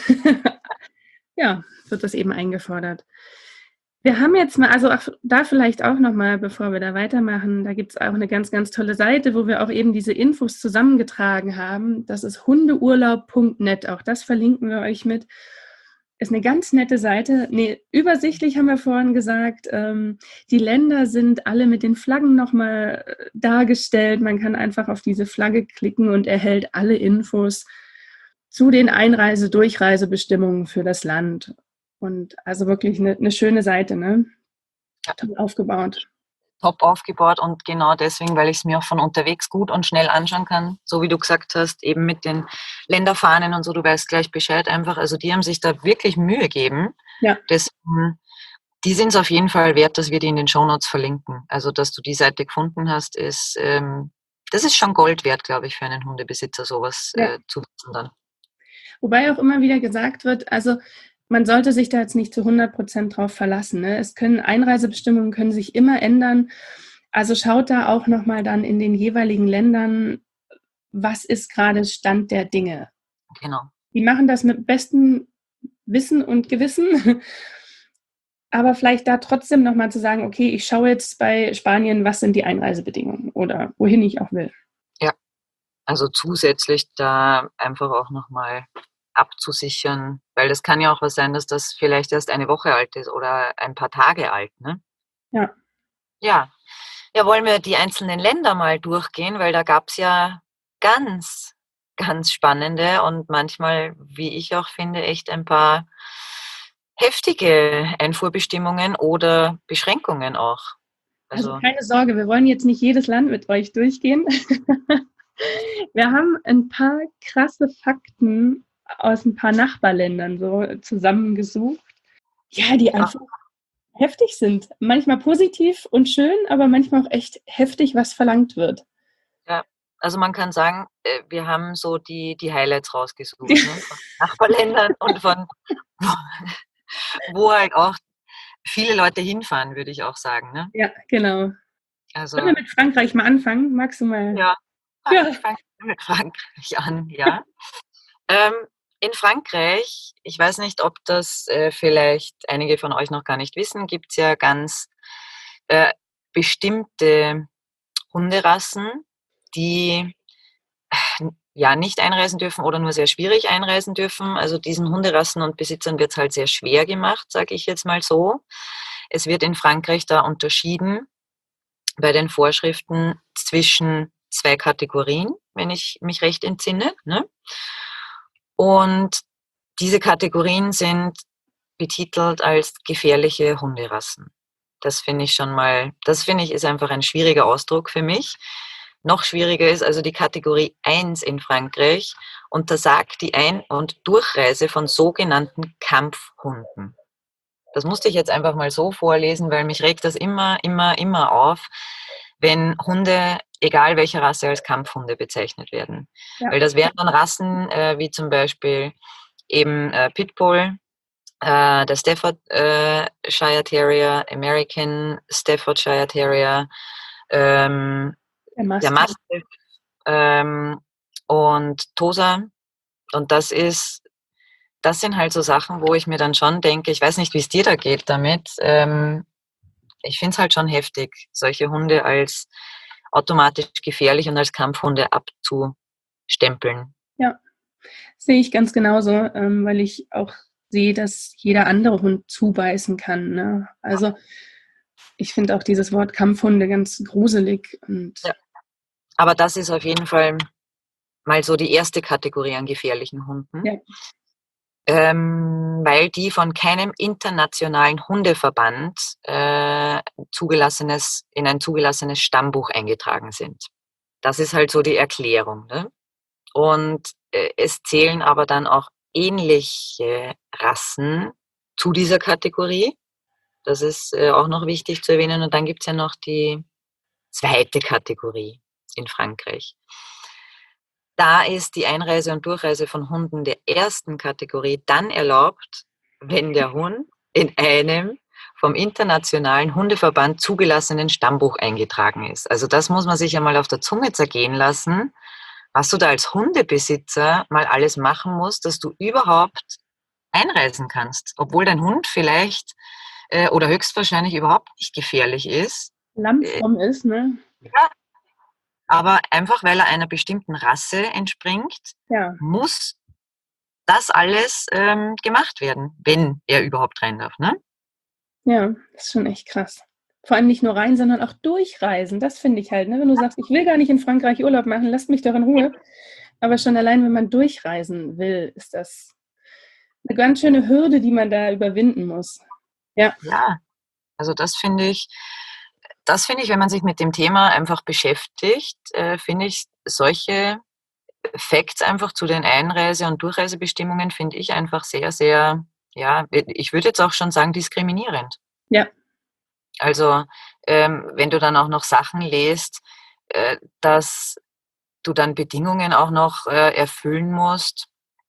ja, wird das eben eingefordert. Wir haben jetzt mal, also auch, da vielleicht auch nochmal, bevor wir da weitermachen, da gibt es auch eine ganz, ganz tolle Seite, wo wir auch eben diese Infos zusammengetragen haben. Das ist hundeurlaub punkt net. Auch das verlinken wir euch mit. Ist eine ganz nette Seite. Nee, übersichtlich haben wir vorhin gesagt. Ähm, die Länder sind alle mit den Flaggen nochmal dargestellt. Man kann einfach auf diese Flagge klicken und erhält alle Infos zu den Einreise-Durchreisebestimmungen für das Land. Und also wirklich eine, eine schöne Seite, ne? Ja. Toll aufgebaut. Top aufgebaut und genau deswegen, weil ich es mir auch von unterwegs gut und schnell anschauen kann, so wie du gesagt hast, eben mit den Länderfahnen und so, du weißt gleich Bescheid einfach. Also die haben sich da wirklich Mühe gegeben. Ja. Deswegen, die sind es auf jeden Fall wert, dass wir die in den Shownotes verlinken. Also dass du die Seite gefunden hast, ist ähm, das ist schon Gold wert, glaube ich, für einen Hundebesitzer, sowas Ja. äh, zu wissen dann. Wobei auch immer wieder gesagt wird, also man sollte sich da jetzt nicht zu hundert Prozent drauf verlassen. Ne? Es können Einreisebestimmungen können sich immer ändern. Also schaut da auch nochmal dann in den jeweiligen Ländern, was ist gerade Stand der Dinge. Genau. Die machen das mit bestem Wissen und Gewissen. Aber vielleicht da trotzdem nochmal zu sagen, okay, ich schaue jetzt bei Spanien, was sind die Einreisebedingungen oder wohin ich auch will. Ja, also zusätzlich da einfach auch nochmal abzusichern, weil das kann ja auch was sein, dass das vielleicht erst eine Woche alt ist oder ein paar Tage alt, ne? Ja. Ja. Ja, wollen wir die einzelnen Länder mal durchgehen, weil da gab es ja ganz, ganz spannende und manchmal, wie ich auch finde, echt ein paar heftige Einfuhrbestimmungen oder Beschränkungen auch. Also Also, keine Sorge, wir wollen jetzt nicht jedes Land mit euch durchgehen. Wir haben ein paar krasse Fakten aus ein paar Nachbarländern so zusammengesucht. Ja, die ach, einfach heftig sind. Manchmal positiv und schön, aber manchmal auch echt heftig, was verlangt wird. Ja, also man kann sagen, äh, wir haben so die die Highlights rausgesucht, ne, von Nachbarländern und von wo halt auch viele Leute hinfahren, würde ich auch sagen, ne? Ja, genau. Sollen wir Also, mit Frankreich mal anfangen? Magst du mal? ja, fang Ja. fang mit Frankreich an, ja. Ähm, in Frankreich, ich weiß nicht, ob das, äh, vielleicht einige von euch noch gar nicht wissen, gibt's ja ganz, äh, bestimmte Hunderassen, die ja nicht einreisen dürfen oder nur sehr schwierig einreisen dürfen. Also diesen Hunderassen und Besitzern wird es halt sehr schwer gemacht, sage ich jetzt mal so. Es wird in Frankreich da unterschieden bei den Vorschriften zwischen zwei Kategorien, wenn ich mich recht entsinne. Ne? Und diese Kategorien sind betitelt als gefährliche Hunderassen. Das finde ich schon mal, das finde ich ist einfach ein schwieriger Ausdruck für mich. Noch schwieriger ist also die Kategorie eins in Frankreich, untersagt die Ein- und Durchreise von sogenannten Kampfhunden. Das musste ich jetzt einfach mal so vorlesen, weil mich regt das immer, immer, immer auf, wenn Hunde, egal welcher Rasse, als Kampfhunde bezeichnet werden. Ja. Weil das wären dann Rassen äh, wie zum Beispiel eben äh, Pitbull, äh, der Staffordshire äh, Terrier, American Staffordshire Terrier, ähm, Der der Mastiff. Mastiff ähm, und Tosa. Und das ist, das sind halt so Sachen, wo ich mir dann schon denke, ich weiß nicht, wie es dir da geht damit. Ähm, ich finde es halt schon heftig, solche Hunde als automatisch gefährlich und als Kampfhunde abzustempeln. Ja, sehe ich ganz genauso, ähm, weil ich auch sehe, dass jeder andere Hund zubeißen kann. Ne? Also ich finde auch dieses Wort Kampfhunde ganz gruselig. Und Ja. Aber das ist auf jeden Fall mal so die erste Kategorie an gefährlichen Hunden. ja, Ähm, weil die von keinem internationalen Hundeverband äh, zugelassenes, in ein zugelassenes Stammbuch eingetragen sind. Das ist halt so die Erklärung. Ne? Und äh, es zählen aber dann auch ähnliche Rassen zu dieser Kategorie. Das ist äh, auch noch wichtig zu erwähnen. Und dann gibt es ja noch die zweite Kategorie in Frankreich. Da ist die Einreise und Durchreise von Hunden der ersten Kategorie dann erlaubt, wenn der Hund in einem vom internationalen Hundeverband zugelassenen Stammbuch eingetragen ist. Also das muss man sich einmal auf der Zunge zergehen lassen, was du da als Hundebesitzer mal alles machen musst, dass du überhaupt einreisen kannst, obwohl dein Hund vielleicht äh, oder höchstwahrscheinlich überhaupt nicht gefährlich ist. Äh, lammfromm ist, ne? ja, aber einfach weil er einer bestimmten Rasse entspringt, Ja, muss das alles ähm, gemacht werden, wenn er überhaupt rein darf. Ne? ja, das ist schon echt krass. Vor allem nicht nur rein, sondern auch durchreisen. Das finde ich halt, ne? Wenn du sagst, ich will gar nicht in Frankreich Urlaub machen, lasst mich doch in Ruhe. Aber schon allein, wenn man durchreisen will, ist das eine ganz schöne Hürde, die man da überwinden muss. Ja, Ja, also das finde ich, das finde ich, wenn man sich mit dem Thema einfach beschäftigt, äh, finde ich solche Facts einfach zu den Einreise- und Durchreisebestimmungen finde ich einfach sehr, sehr, ja, ich würde jetzt auch schon sagen, diskriminierend. ja, Also ähm, wenn du dann auch noch Sachen lest, äh, dass du dann Bedingungen auch noch äh, erfüllen musst,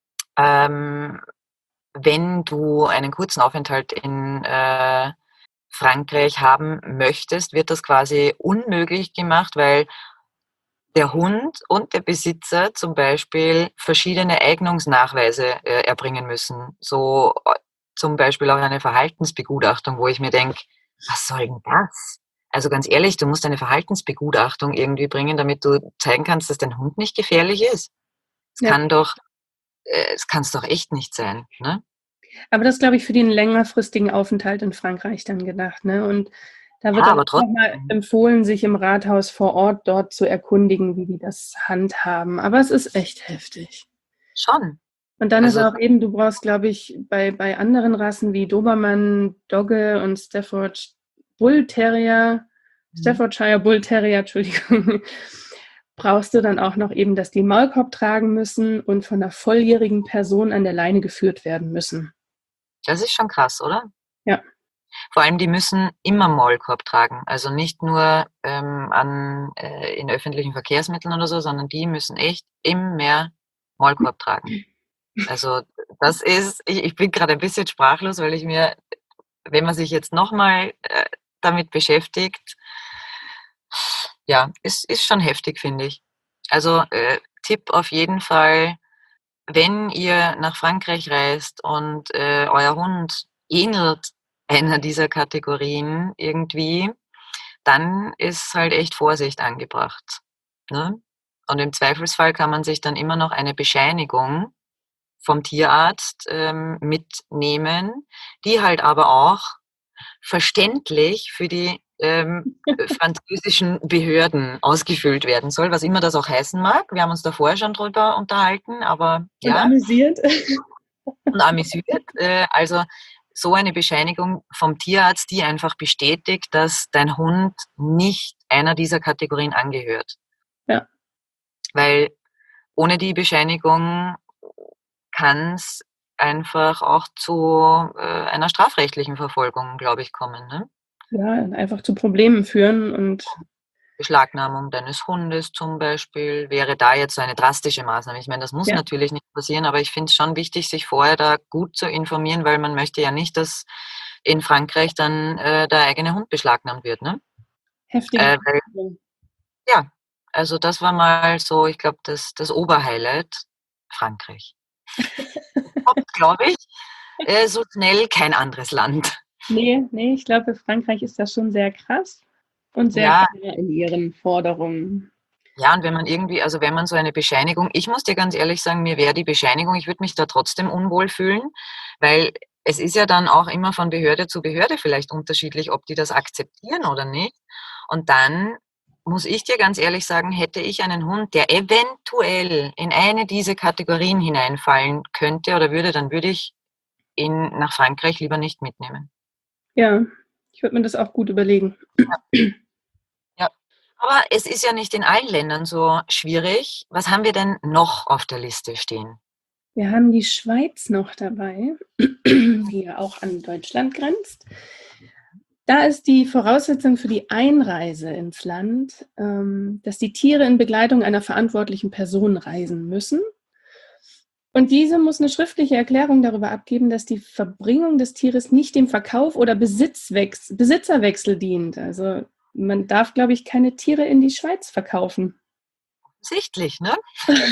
ähm, wenn du einen kurzen Aufenthalt in äh, Frankreich haben möchtest, wird das quasi unmöglich gemacht, weil der Hund und der Besitzer zum Beispiel verschiedene Eignungsnachweise äh, erbringen müssen. So äh, zum Beispiel auch eine Verhaltensbegutachtung, wo ich mir denke, was soll denn das? Also ganz ehrlich, du musst eine Verhaltensbegutachtung irgendwie bringen, damit du zeigen kannst, dass dein Hund nicht gefährlich ist. Es ja. kann doch, äh, es kann es doch echt nicht sein, ne? Aber das ist, glaube ich, für den längerfristigen Aufenthalt in Frankreich dann gedacht, ne? Und da wird Ja, dann aber auch nochmal trotzdem. empfohlen, sich im Rathaus vor Ort dort zu erkundigen, wie die das handhaben. Aber es ist echt heftig. Schon. Und dann ist Also, auch eben, du brauchst, glaube ich, bei, bei anderen Rassen wie Dobermann, Dogge und Stafford Bull Terrier, Staffordshire Bull Terrier, Entschuldigung, brauchst du dann auch noch eben, dass die Maulkorb tragen müssen und von einer volljährigen Person an der Leine geführt werden müssen. das ist schon krass, oder? Ja. Vor allem, die müssen immer Maulkorb tragen. Also nicht nur ähm, an, äh, in öffentlichen Verkehrsmitteln oder so, sondern die müssen echt immer Maulkorb tragen. Also das ist, ich, ich bin gerade ein bisschen sprachlos, weil ich mir, wenn man sich jetzt nochmal äh, damit beschäftigt, ja, ist, ist schon heftig, finde ich. Also äh, Tipp auf jeden Fall, wenn ihr nach Frankreich reist und äh, euer Hund ähnelt einer dieser Kategorien irgendwie, dann ist halt echt Vorsicht angebracht. Ne? Und im Zweifelsfall kann man sich dann immer noch eine Bescheinigung vom Tierarzt ähm, mitnehmen, die halt aber auch verständlich für die ähm, französischen Behörden ausgefüllt werden soll, was immer das auch heißen mag. Wir haben uns da vorher schon drüber unterhalten, aber Und ja, amüsiert. und amüsiert. Äh, also so eine Bescheinigung vom Tierarzt, die einfach bestätigt, dass dein Hund nicht einer dieser Kategorien angehört. Ja. Weil ohne die Bescheinigung kann es einfach auch zu äh, einer strafrechtlichen Verfolgung, glaube ich, kommen. Ne? Ja, einfach zu Problemen führen und Beschlagnahmung deines Hundes zum Beispiel wäre da jetzt so eine drastische Maßnahme. Ich meine, das muss ja, natürlich nicht passieren, aber ich finde es schon wichtig, sich vorher da gut zu informieren, weil man möchte ja nicht, dass in Frankreich dann äh, der eigene Hund beschlagnahmt wird. Ne? heftige Äh, weil, Verhandlungen. ja, also das war mal so, ich glaube, das, das Oberhighlight, Frankreich. Kommt, glaube ich, äh, so schnell kein anderes Land. Nee, nee, ich glaube, Frankreich ist das schon sehr krass und sehr Ja, klar in ihren Forderungen. ja, und wenn man irgendwie, also wenn man so eine Bescheinigung, ich muss dir ganz ehrlich sagen, mir wäre die Bescheinigung, ich würde mich da trotzdem unwohl fühlen, weil es ist ja dann auch immer von Behörde zu Behörde vielleicht unterschiedlich, ob die das akzeptieren oder nicht. Und dann muss ich dir ganz ehrlich sagen, hätte ich einen Hund, der eventuell in eine dieser Kategorien hineinfallen könnte oder würde, dann würde ich ihn nach Frankreich lieber nicht mitnehmen. Ja, ich würde mir das auch gut überlegen. Ja. Aber es ist ja nicht in allen Ländern so schwierig. Was haben wir denn noch auf der Liste stehen? Wir haben die Schweiz noch dabei, die ja auch an Deutschland grenzt. Da ist die Voraussetzung für die Einreise ins Land, ähm, dass die Tiere in Begleitung einer verantwortlichen Person reisen müssen. Und diese muss eine schriftliche Erklärung darüber abgeben, dass die Verbringung des Tieres nicht dem Verkauf oder Besitzwechsel, Besitzerwechsel dient. Also man darf, glaube ich, keine Tiere in die Schweiz verkaufen. Sichtlich, ne?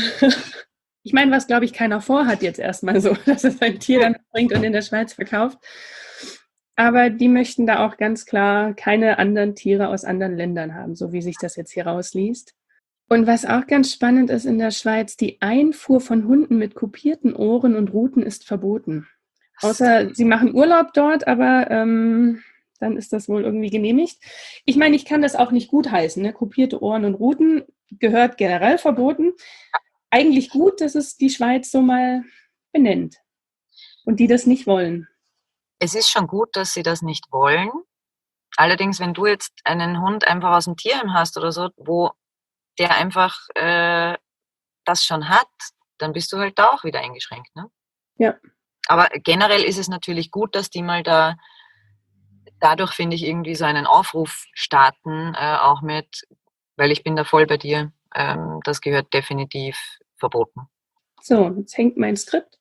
Ich meine, was, glaube ich, keiner vorhat jetzt erstmal so, dass es ein Tier dann bringt und in der Schweiz verkauft. Aber die möchten da auch ganz klar keine anderen Tiere aus anderen Ländern haben, so wie sich das jetzt hier rausliest. Und was auch ganz spannend ist in der Schweiz, die Einfuhr von Hunden mit kupierten Ohren und Ruten ist verboten. Außer sie machen Urlaub dort, aber ähm, dann ist das wohl irgendwie genehmigt. Ich meine, ich kann das auch nicht gutheißen. Ne? Kupierte Ohren und Ruten gehört generell verboten. Eigentlich gut, dass es die Schweiz so mal benennt und die das nicht wollen. Es ist schon gut, dass sie das nicht wollen. Allerdings, wenn du jetzt einen Hund einfach aus dem Tierheim hast oder so, wo der einfach äh, das schon hat, dann bist du halt da auch wieder eingeschränkt. Ne? Ja. Aber generell ist es natürlich gut, dass die mal da, dadurch finde ich irgendwie so einen Aufruf starten, äh, auch mit, weil ich bin da voll bei dir, ähm, das gehört definitiv verboten. So, jetzt hängt mein Skript.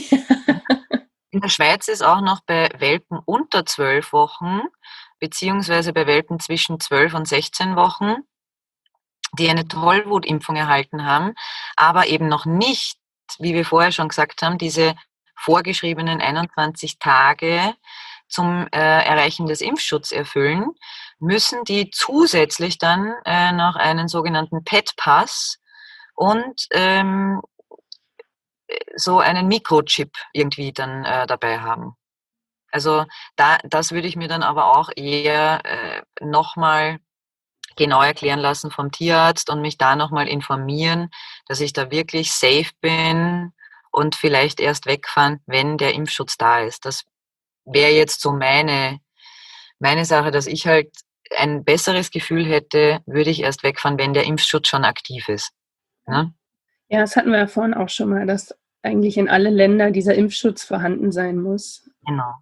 In der Schweiz ist auch noch bei Welpen unter zwölf Wochen, beziehungsweise bei Welpen zwischen zwölf und sechzehn Wochen, die eine Tollwutimpfung erhalten haben, aber eben noch nicht, wie wir vorher schon gesagt haben, diese vorgeschriebenen einundzwanzig Tage zum äh, Erreichen des Impfschutzes erfüllen, müssen die zusätzlich dann äh, noch einen sogenannten P E T-Pass und ähm, so einen Mikrochip irgendwie dann äh, dabei haben. Also da, das würde ich mir dann aber auch eher äh, nochmal genau erklären lassen vom Tierarzt und mich da nochmal informieren, dass ich da wirklich safe bin und vielleicht erst wegfahren, wenn der Impfschutz da ist. Das wäre jetzt so meine, meine Sache, dass ich halt ein besseres Gefühl hätte, würde ich erst wegfahren, wenn der Impfschutz schon aktiv ist. Ne? Ja, das hatten wir ja vorhin auch schon mal, dass eigentlich in alle Länder dieser Impfschutz vorhanden sein muss. Genau.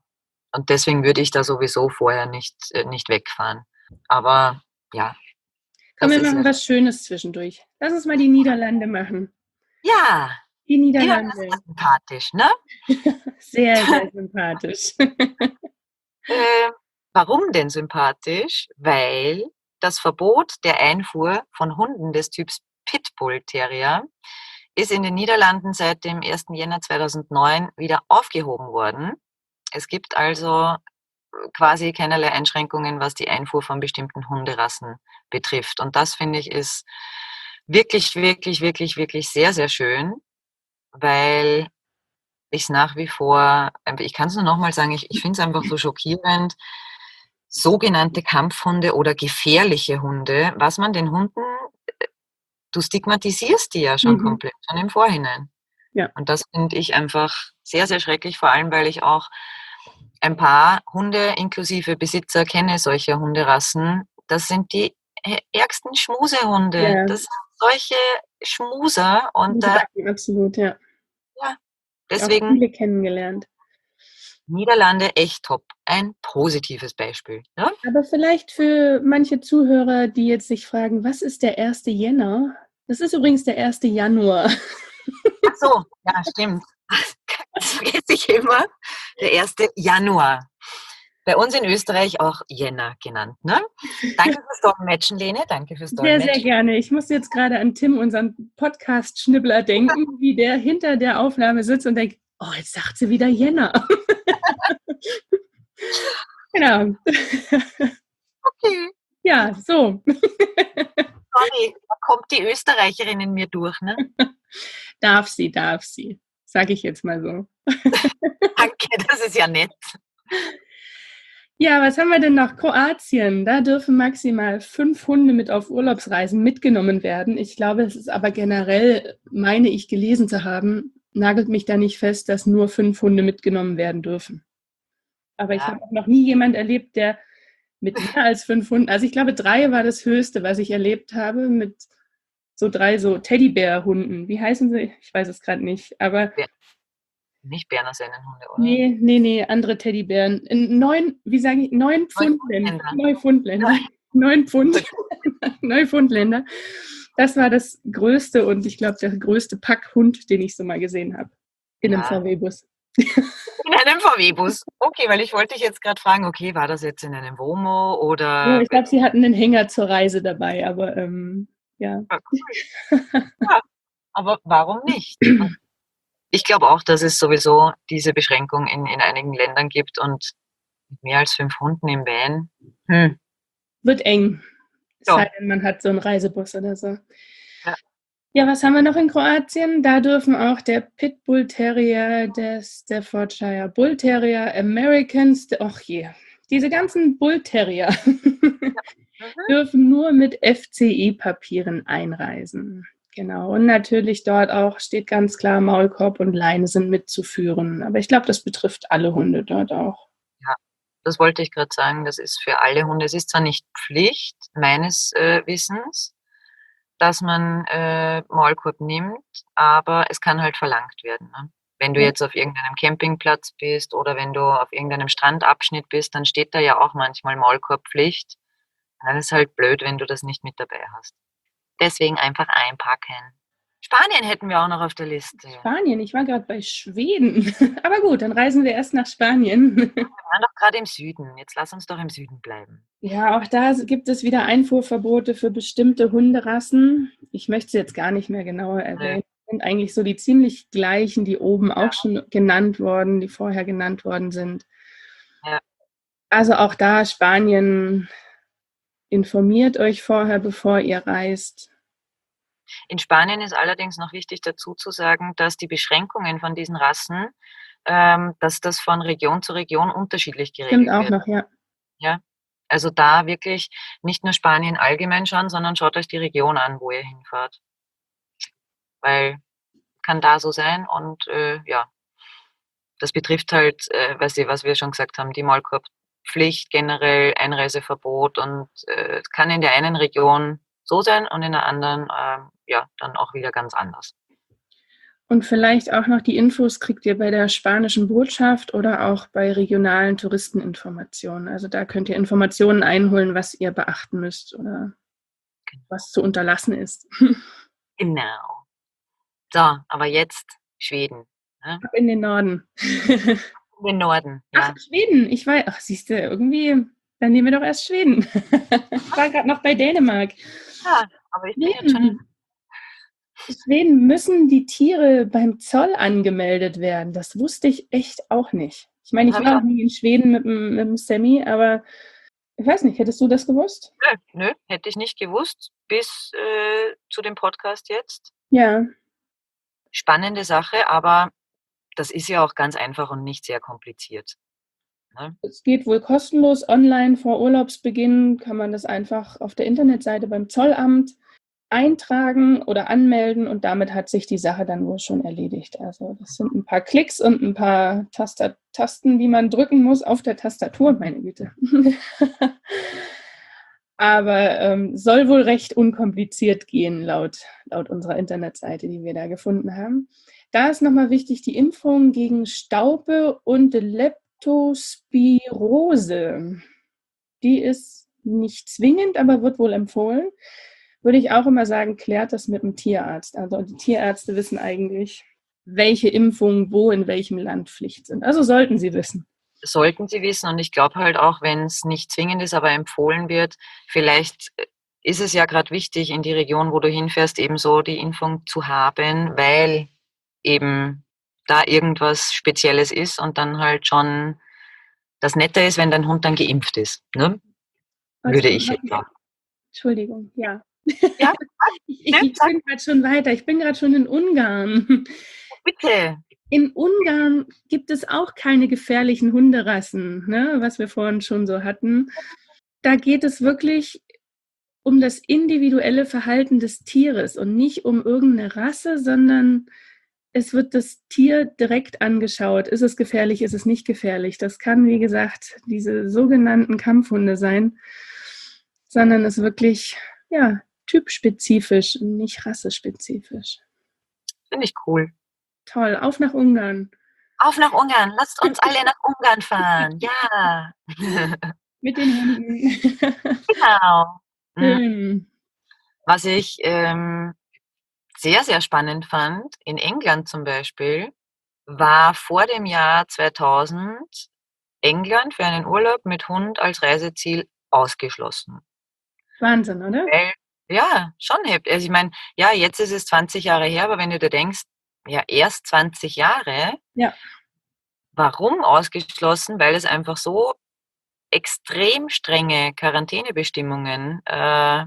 Und deswegen würde ich da sowieso vorher nicht, äh, nicht wegfahren. Aber ja, Komm, das wir ist machen ja. was Schönes zwischendurch. Lass uns mal die Niederlande machen. Ja, Die die waren ja sehr Niederlande. sympathisch, ne? Sehr, sehr sympathisch. Äh, warum denn sympathisch? Weil das Verbot der Einfuhr von Hunden des Typs Pitbull Terrier ist in den Niederlanden seit dem ersten Jänner zweitausendneun wieder aufgehoben worden. Es gibt also quasi keinerlei Einschränkungen, was die Einfuhr von bestimmten Hunderassen betrifft. Und das, finde ich, ist wirklich, wirklich, wirklich, wirklich sehr, sehr schön, weil ich es nach wie vor, ich kann es nur nochmal sagen, ich, ich finde es einfach so schockierend, sogenannte Kampfhunde oder gefährliche Hunde, was man den Hunden, du stigmatisierst die ja schon Mhm. komplett, schon im Vorhinein. Ja. Und das finde ich einfach sehr, sehr schrecklich, vor allem, weil ich auch ein paar Hunde inklusive Besitzer kenne, solcher Hunderassen. Das sind die ärgsten Schmusehunde. Ja, Das sind solche Schmuser und muss ich da, sagen, absolut, ja. ja, Auch deswegen viele kennengelernt. Niederlande echt top. Ein positives Beispiel. Ja? Aber vielleicht für manche Zuhörer, die jetzt sich fragen, was ist der erste Jänner? Das ist übrigens der erste Januar. Ach so, ja, stimmt. Das vergesse ich immer. Der erste Januar. Bei uns in Österreich auch Jänner genannt. Ne? Danke fürs Dolmetschen, Lene. Danke fürs Sehr, sehr Dolmetschen. gerne. Ich muss jetzt gerade an Tim, unseren Podcast-Schnibbler, denken, wie der hinter der Aufnahme sitzt und denkt, oh, jetzt sagt sie wieder Jänner. Genau. Okay. Ja, so. Sorry, da kommt die Österreicherin in mir durch. Ne? Darf sie, darf sie. Sage ich jetzt mal so. Danke, das ist ja nett. Ja, was haben wir denn noch? Kroatien. Da dürfen maximal fünf Hunde mit auf Urlaubsreisen mitgenommen werden. Ich glaube, es ist aber generell, meine ich gelesen zu haben, nagelt mich da nicht fest, dass nur fünf Hunde mitgenommen werden dürfen. Aber ja. Ich habe auch noch nie jemand erlebt, der mit mehr als fünf Hunden, also ich glaube, drei war das Höchste, was ich erlebt habe, mit so drei so Teddybär-Hunden. Wie heißen sie? Ich weiß es gerade nicht, aber... Ja. Nicht Berner Sennenhunde, oder? Nee, nee, nee, andere Teddybären. In neun, wie sage ich, neun Pfundländer. Neufundländer. Neun Pfund. Neufundländer. Das war das größte und ich glaube, der größte Packhund, den ich so mal gesehen habe. In einem Ja. V W-Bus. In einem V W-Bus. Okay, weil ich wollte dich jetzt gerade fragen, okay, war das jetzt in einem Womo oder... Oh, ich glaube, sie hatten einen Hänger zur Reise dabei, aber ähm, ja. Ja, cool. Ja, aber warum nicht? Ich glaube auch, dass es sowieso diese Beschränkung in, in einigen Ländern gibt und mit mehr als fünf Hunden im Van. Hm. Wird eng. Es Ja. sei denn, man hat so einen Reisebus oder so. Ja. Ja, was haben wir noch in Kroatien? Da dürfen auch der Pitbull Terrier, der Staffordshire Bull Terrier, Americans, ach je, diese ganzen Bull Terrier Mhm. dürfen nur mit F C E-Papieren einreisen. Genau, und natürlich dort auch steht ganz klar, Maulkorb und Leine sind mitzuführen. Aber ich glaube, das betrifft alle Hunde dort auch. Ja, das wollte ich gerade sagen. Das ist für alle Hunde. Es ist zwar nicht Pflicht meines äh, Wissens, dass man äh, Maulkorb nimmt, aber es kann halt verlangt werden. Ne? Wenn du Ja. jetzt auf irgendeinem Campingplatz bist oder wenn du auf irgendeinem Strandabschnitt bist, dann steht da ja auch manchmal Maulkorbpflicht. Dann ist halt blöd, wenn du das nicht mit dabei hast. Deswegen einfach einpacken. Spanien hätten wir auch noch auf der Liste. Spanien, ich war gerade bei Schweden. Aber gut, dann reisen wir erst nach Spanien. Wir waren doch gerade im Süden. Jetzt lass uns doch im Süden bleiben. Ja, auch da gibt es wieder Einfuhrverbote für bestimmte Hunderassen. Ich möchte sie jetzt gar nicht mehr genauer erwähnen. Das sind eigentlich so die ziemlich gleichen, die oben auch schon genannt worden, die vorher genannt worden sind. Ja. Also auch da Spanien, informiert euch vorher, bevor ihr reist. In Spanien ist allerdings noch wichtig dazu zu sagen, dass die Beschränkungen von diesen Rassen, ähm, dass das von Region zu Region unterschiedlich geregelt Stimmt auch wird. noch, ja. Ja, also da wirklich nicht nur Spanien allgemein schauen, sondern schaut euch die Region an, wo ihr hinfahrt. Weil kann da so sein und äh, ja, das betrifft halt, äh, weiß ich, was wir schon gesagt haben, die Maulkorbpflicht generell, Einreiseverbot und äh, kann in der einen Region so sein und in der anderen äh, ja dann auch wieder ganz anders. Und vielleicht auch noch die Infos kriegt ihr bei der spanischen Botschaft oder auch bei regionalen Touristeninformationen. Also da könnt ihr Informationen einholen, was ihr beachten müsst oder was zu unterlassen ist. Genau. So, aber jetzt Schweden. Ne? Ab in den Norden. In den Norden, ja. Ach, Schweden. Ich weiß, ach, siehst du, irgendwie, dann nehmen wir doch erst Schweden. Ich war gerade noch bei Dänemark. Ja, aber ich bin jetzt schon... Schweden. In Schweden müssen die Tiere beim Zoll angemeldet werden. Das wusste ich echt auch nicht. Ich meine, ich war auch nie in Schweden mit dem, mit dem Sammy, aber ich weiß nicht, hättest du das gewusst? Nö, nö, hätte ich nicht gewusst, bis äh, zu dem Podcast jetzt. Ja. Spannende Sache, aber das ist ja auch ganz einfach und nicht sehr kompliziert. Ne? Es geht wohl kostenlos online vor Urlaubsbeginn, kann man das einfach auf der Internetseite beim Zollamt eintragen oder anmelden und damit hat sich die Sache dann wohl schon erledigt. Also das sind ein paar Klicks und ein paar Taster- Tasten, die man drücken muss auf der Tastatur, meine Güte. Aber ähm, soll wohl recht unkompliziert gehen, laut, laut unserer Internetseite, die wir da gefunden haben. Da ist nochmal wichtig, die Impfung gegen Staupe und Leptospirose. Die ist nicht zwingend, aber wird wohl empfohlen. Würde ich auch immer sagen, klärt das mit dem Tierarzt. Also die Tierärzte wissen eigentlich, welche Impfungen wo in welchem Land Pflicht sind. Also sollten sie wissen. Sollten sie wissen und ich glaube halt auch, wenn es nicht zwingend ist, aber empfohlen wird, vielleicht ist es ja gerade wichtig, in die Region, wo du hinfährst, eben so die Impfung zu haben, weil eben da irgendwas Spezielles ist und dann halt schon das Nette ist, wenn dein Hund dann geimpft ist. Ne? Würde ich jetzt sagen. Entschuldigung, ja. Ja, ich, ich, ich bin gerade schon weiter. Ich bin gerade schon in Ungarn. Bitte. In Ungarn gibt es auch keine gefährlichen Hunderassen, ne, was wir vorhin schon so hatten. Da geht es wirklich um das individuelle Verhalten des Tieres und nicht um irgendeine Rasse, sondern es wird das Tier direkt angeschaut. Ist es gefährlich, ist es nicht gefährlich? Das kann, wie gesagt, diese sogenannten Kampfhunde sein, sondern es ist wirklich, ja, typspezifisch und nicht rassespezifisch. Finde ich cool. Toll, auf nach Ungarn. Auf nach Ungarn, lasst uns alle nach Ungarn fahren, ja. Mit den Hunden. Genau. Schön. Was ich ähm, sehr, sehr spannend fand, in England zum Beispiel, war vor dem Jahr zweitausend England für einen Urlaub mit Hund als Reiseziel ausgeschlossen. Wahnsinn, oder? Weil, ja, schon. Also ich meine, ja, jetzt ist es zwanzig Jahre her, aber wenn du dir denkst, ja, erst zwanzig Jahre, ja. Warum ausgeschlossen? Weil es einfach so extrem strenge Quarantänebestimmungen äh,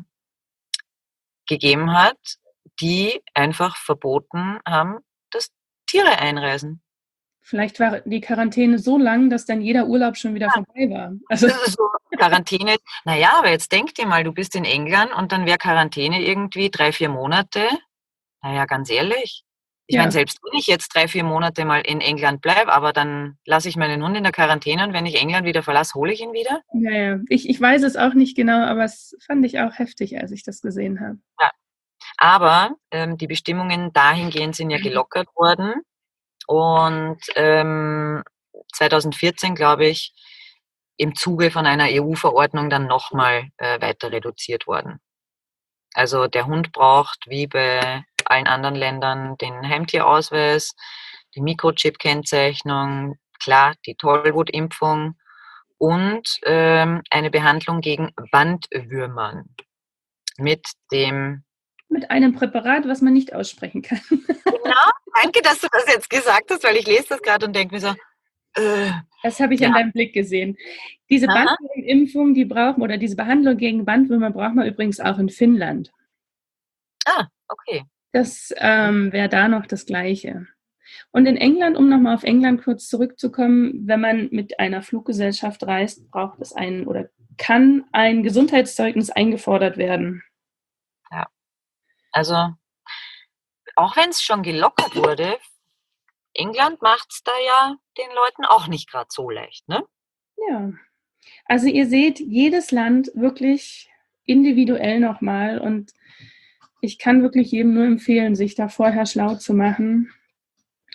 gegeben hat, die einfach verboten haben, dass Tiere einreisen. Vielleicht war die Quarantäne so lang, dass dann jeder Urlaub schon wieder ja. vorbei war. Also das ist so Quarantäne. Naja, aber jetzt denk dir mal, du bist in England und dann wäre Quarantäne irgendwie drei, vier Monate. Naja, ganz ehrlich. Ich ja. meine, selbst wenn ich jetzt drei, vier Monate mal in England bleibe, aber dann lasse ich meinen Hund in der Quarantäne und wenn ich England wieder verlasse, hole ich ihn wieder. Naja, ich, ich weiß es auch nicht genau, aber es fand ich auch heftig, als ich das gesehen habe. Ja. Aber ähm, die Bestimmungen dahingehend sind ja gelockert worden und ähm, zweitausendvierzehn, glaube ich, im Zuge von einer E U-Verordnung dann nochmal äh, weiter reduziert worden. Also der Hund braucht, wie bei allen anderen Ländern, den Heimtierausweis, die Mikrochip-Kennzeichnung, klar, die Tollwutimpfung und ähm, eine Behandlung gegen Bandwürmern mit dem... Mit einem Präparat, was man nicht aussprechen kann. Genau, danke, dass du das jetzt gesagt hast, weil ich lese das gerade und denke mir so, äh, das habe ich ja. an deinem Blick gesehen. Diese Aha. Bandwurmimpfung, die braucht man, oder diese Behandlung gegen Bandwürmer braucht man übrigens auch in Finnland. Ah, okay. Das ähm, wäre da noch das Gleiche. Und in England, um nochmal auf England kurz zurückzukommen, wenn man mit einer Fluggesellschaft reist, braucht es ein oder kann ein Gesundheitszeugnis eingefordert werden. Ja, also auch wenn es schon gelockert wurde, England macht es da ja den Leuten auch nicht gerade so leicht, ne? Ja, also ihr seht, jedes Land wirklich individuell nochmal und ich kann wirklich jedem nur empfehlen, sich da vorher schlau zu machen.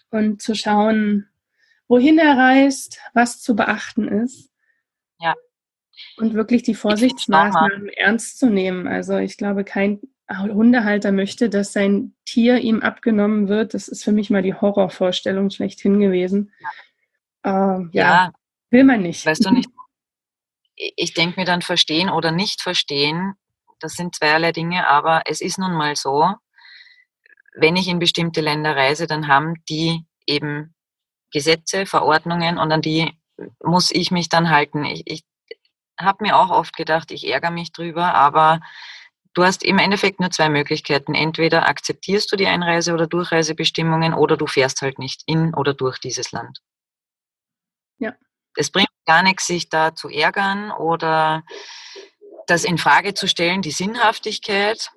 und zu schauen, wohin er reist, was zu beachten ist. Ja. Und wirklich die Vorsichtsmaßnahmen ernst zu nehmen. Also ich glaube, kein Hundehalter möchte, dass sein Tier ihm abgenommen wird. Das ist für mich mal die Horrorvorstellung schlechthin gewesen. Ja, äh, ja, ja, will man nicht. Weißt du nicht, ich denke mir dann, verstehen oder nicht verstehen, das sind zweierlei Dinge, aber es ist nun mal so, wenn ich in bestimmte Länder reise, dann haben die eben Gesetze, Verordnungen und an die muss ich mich dann halten. Ich, ich habe mir auch oft gedacht, ich ärgere mich drüber, aber du hast im Endeffekt nur zwei Möglichkeiten. Entweder akzeptierst du die Einreise- oder Durchreisebestimmungen oder du fährst halt nicht in oder durch dieses Land. Ja. Es bringt gar nichts, sich da zu ärgern oder das in Frage zu stellen, die Sinnhaftigkeit,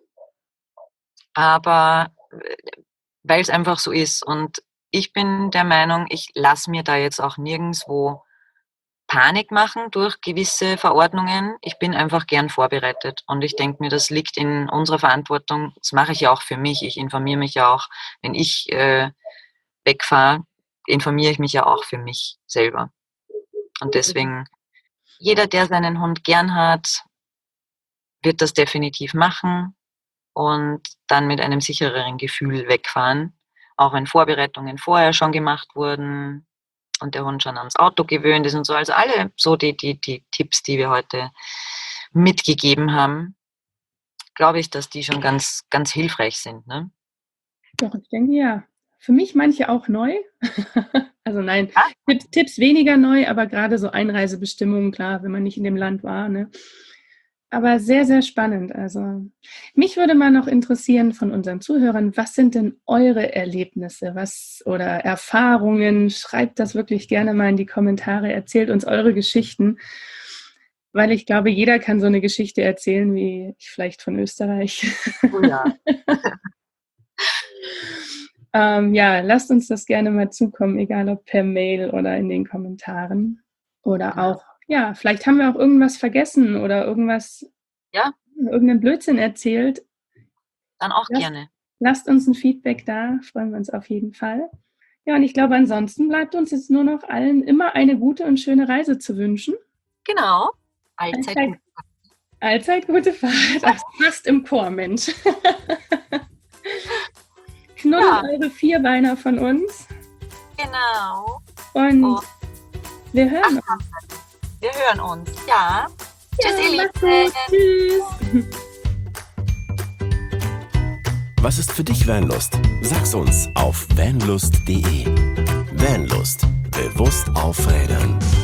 aber weil es einfach so ist. Und ich bin der Meinung, ich lasse mir da jetzt auch nirgendwo Panik machen durch gewisse Verordnungen. Ich bin einfach gern vorbereitet und ich denke mir, das liegt in unserer Verantwortung. Das mache ich ja auch für mich. Ich informiere mich ja auch, wenn ich äh, wegfahre, informiere ich mich ja auch für mich selber. Und deswegen, jeder, der seinen Hund gern hat, wird das definitiv machen und dann mit einem sichereren Gefühl wegfahren. Auch wenn Vorbereitungen vorher schon gemacht wurden und der Hund schon ans Auto gewöhnt ist und so. Also alle so die, die, die Tipps, die wir heute mitgegeben haben, glaube ich, dass die schon ganz, ganz hilfreich sind. Ne? Doch, ich denke ja. Für mich manche auch neu. Also nein, ah. Tipps, Tipps weniger neu, aber gerade so Einreisebestimmungen, klar, wenn man nicht in dem Land war. Ne? Aber sehr, sehr spannend. Also mich würde mal noch interessieren von unseren Zuhörern, was sind denn eure Erlebnisse was oder Erfahrungen? Schreibt das wirklich gerne mal in die Kommentare, erzählt uns eure Geschichten, weil ich glaube, jeder kann so eine Geschichte erzählen, wie ich vielleicht von Österreich. Oh ja. ähm, ja, lasst uns das gerne mal zukommen, egal ob per Mail oder in den Kommentaren oder auch ja, vielleicht haben wir auch irgendwas vergessen oder irgendwas, ja, irgendeinen Blödsinn erzählt. Dann auch lasst, gerne. Lasst uns ein Feedback da, freuen wir uns auf jeden Fall. Ja, und ich glaube, ansonsten bleibt uns jetzt nur noch allen immer eine gute und schöne Reise zu wünschen. Genau. Allzeit, allzeit, allzeit gute Fahrt. Ach, fast im Chor, Mensch. Knuddelt ja. Eure Vierbeiner von uns. Genau. Und oh. wir hören Ach, uns. Wir hören uns, ja. ja Tschüss, ihr Lieben. Tschüss. Was ist für dich Vanlust? Sag's uns auf vanlust punkt de. Vanlust. Bewusst aufrädern.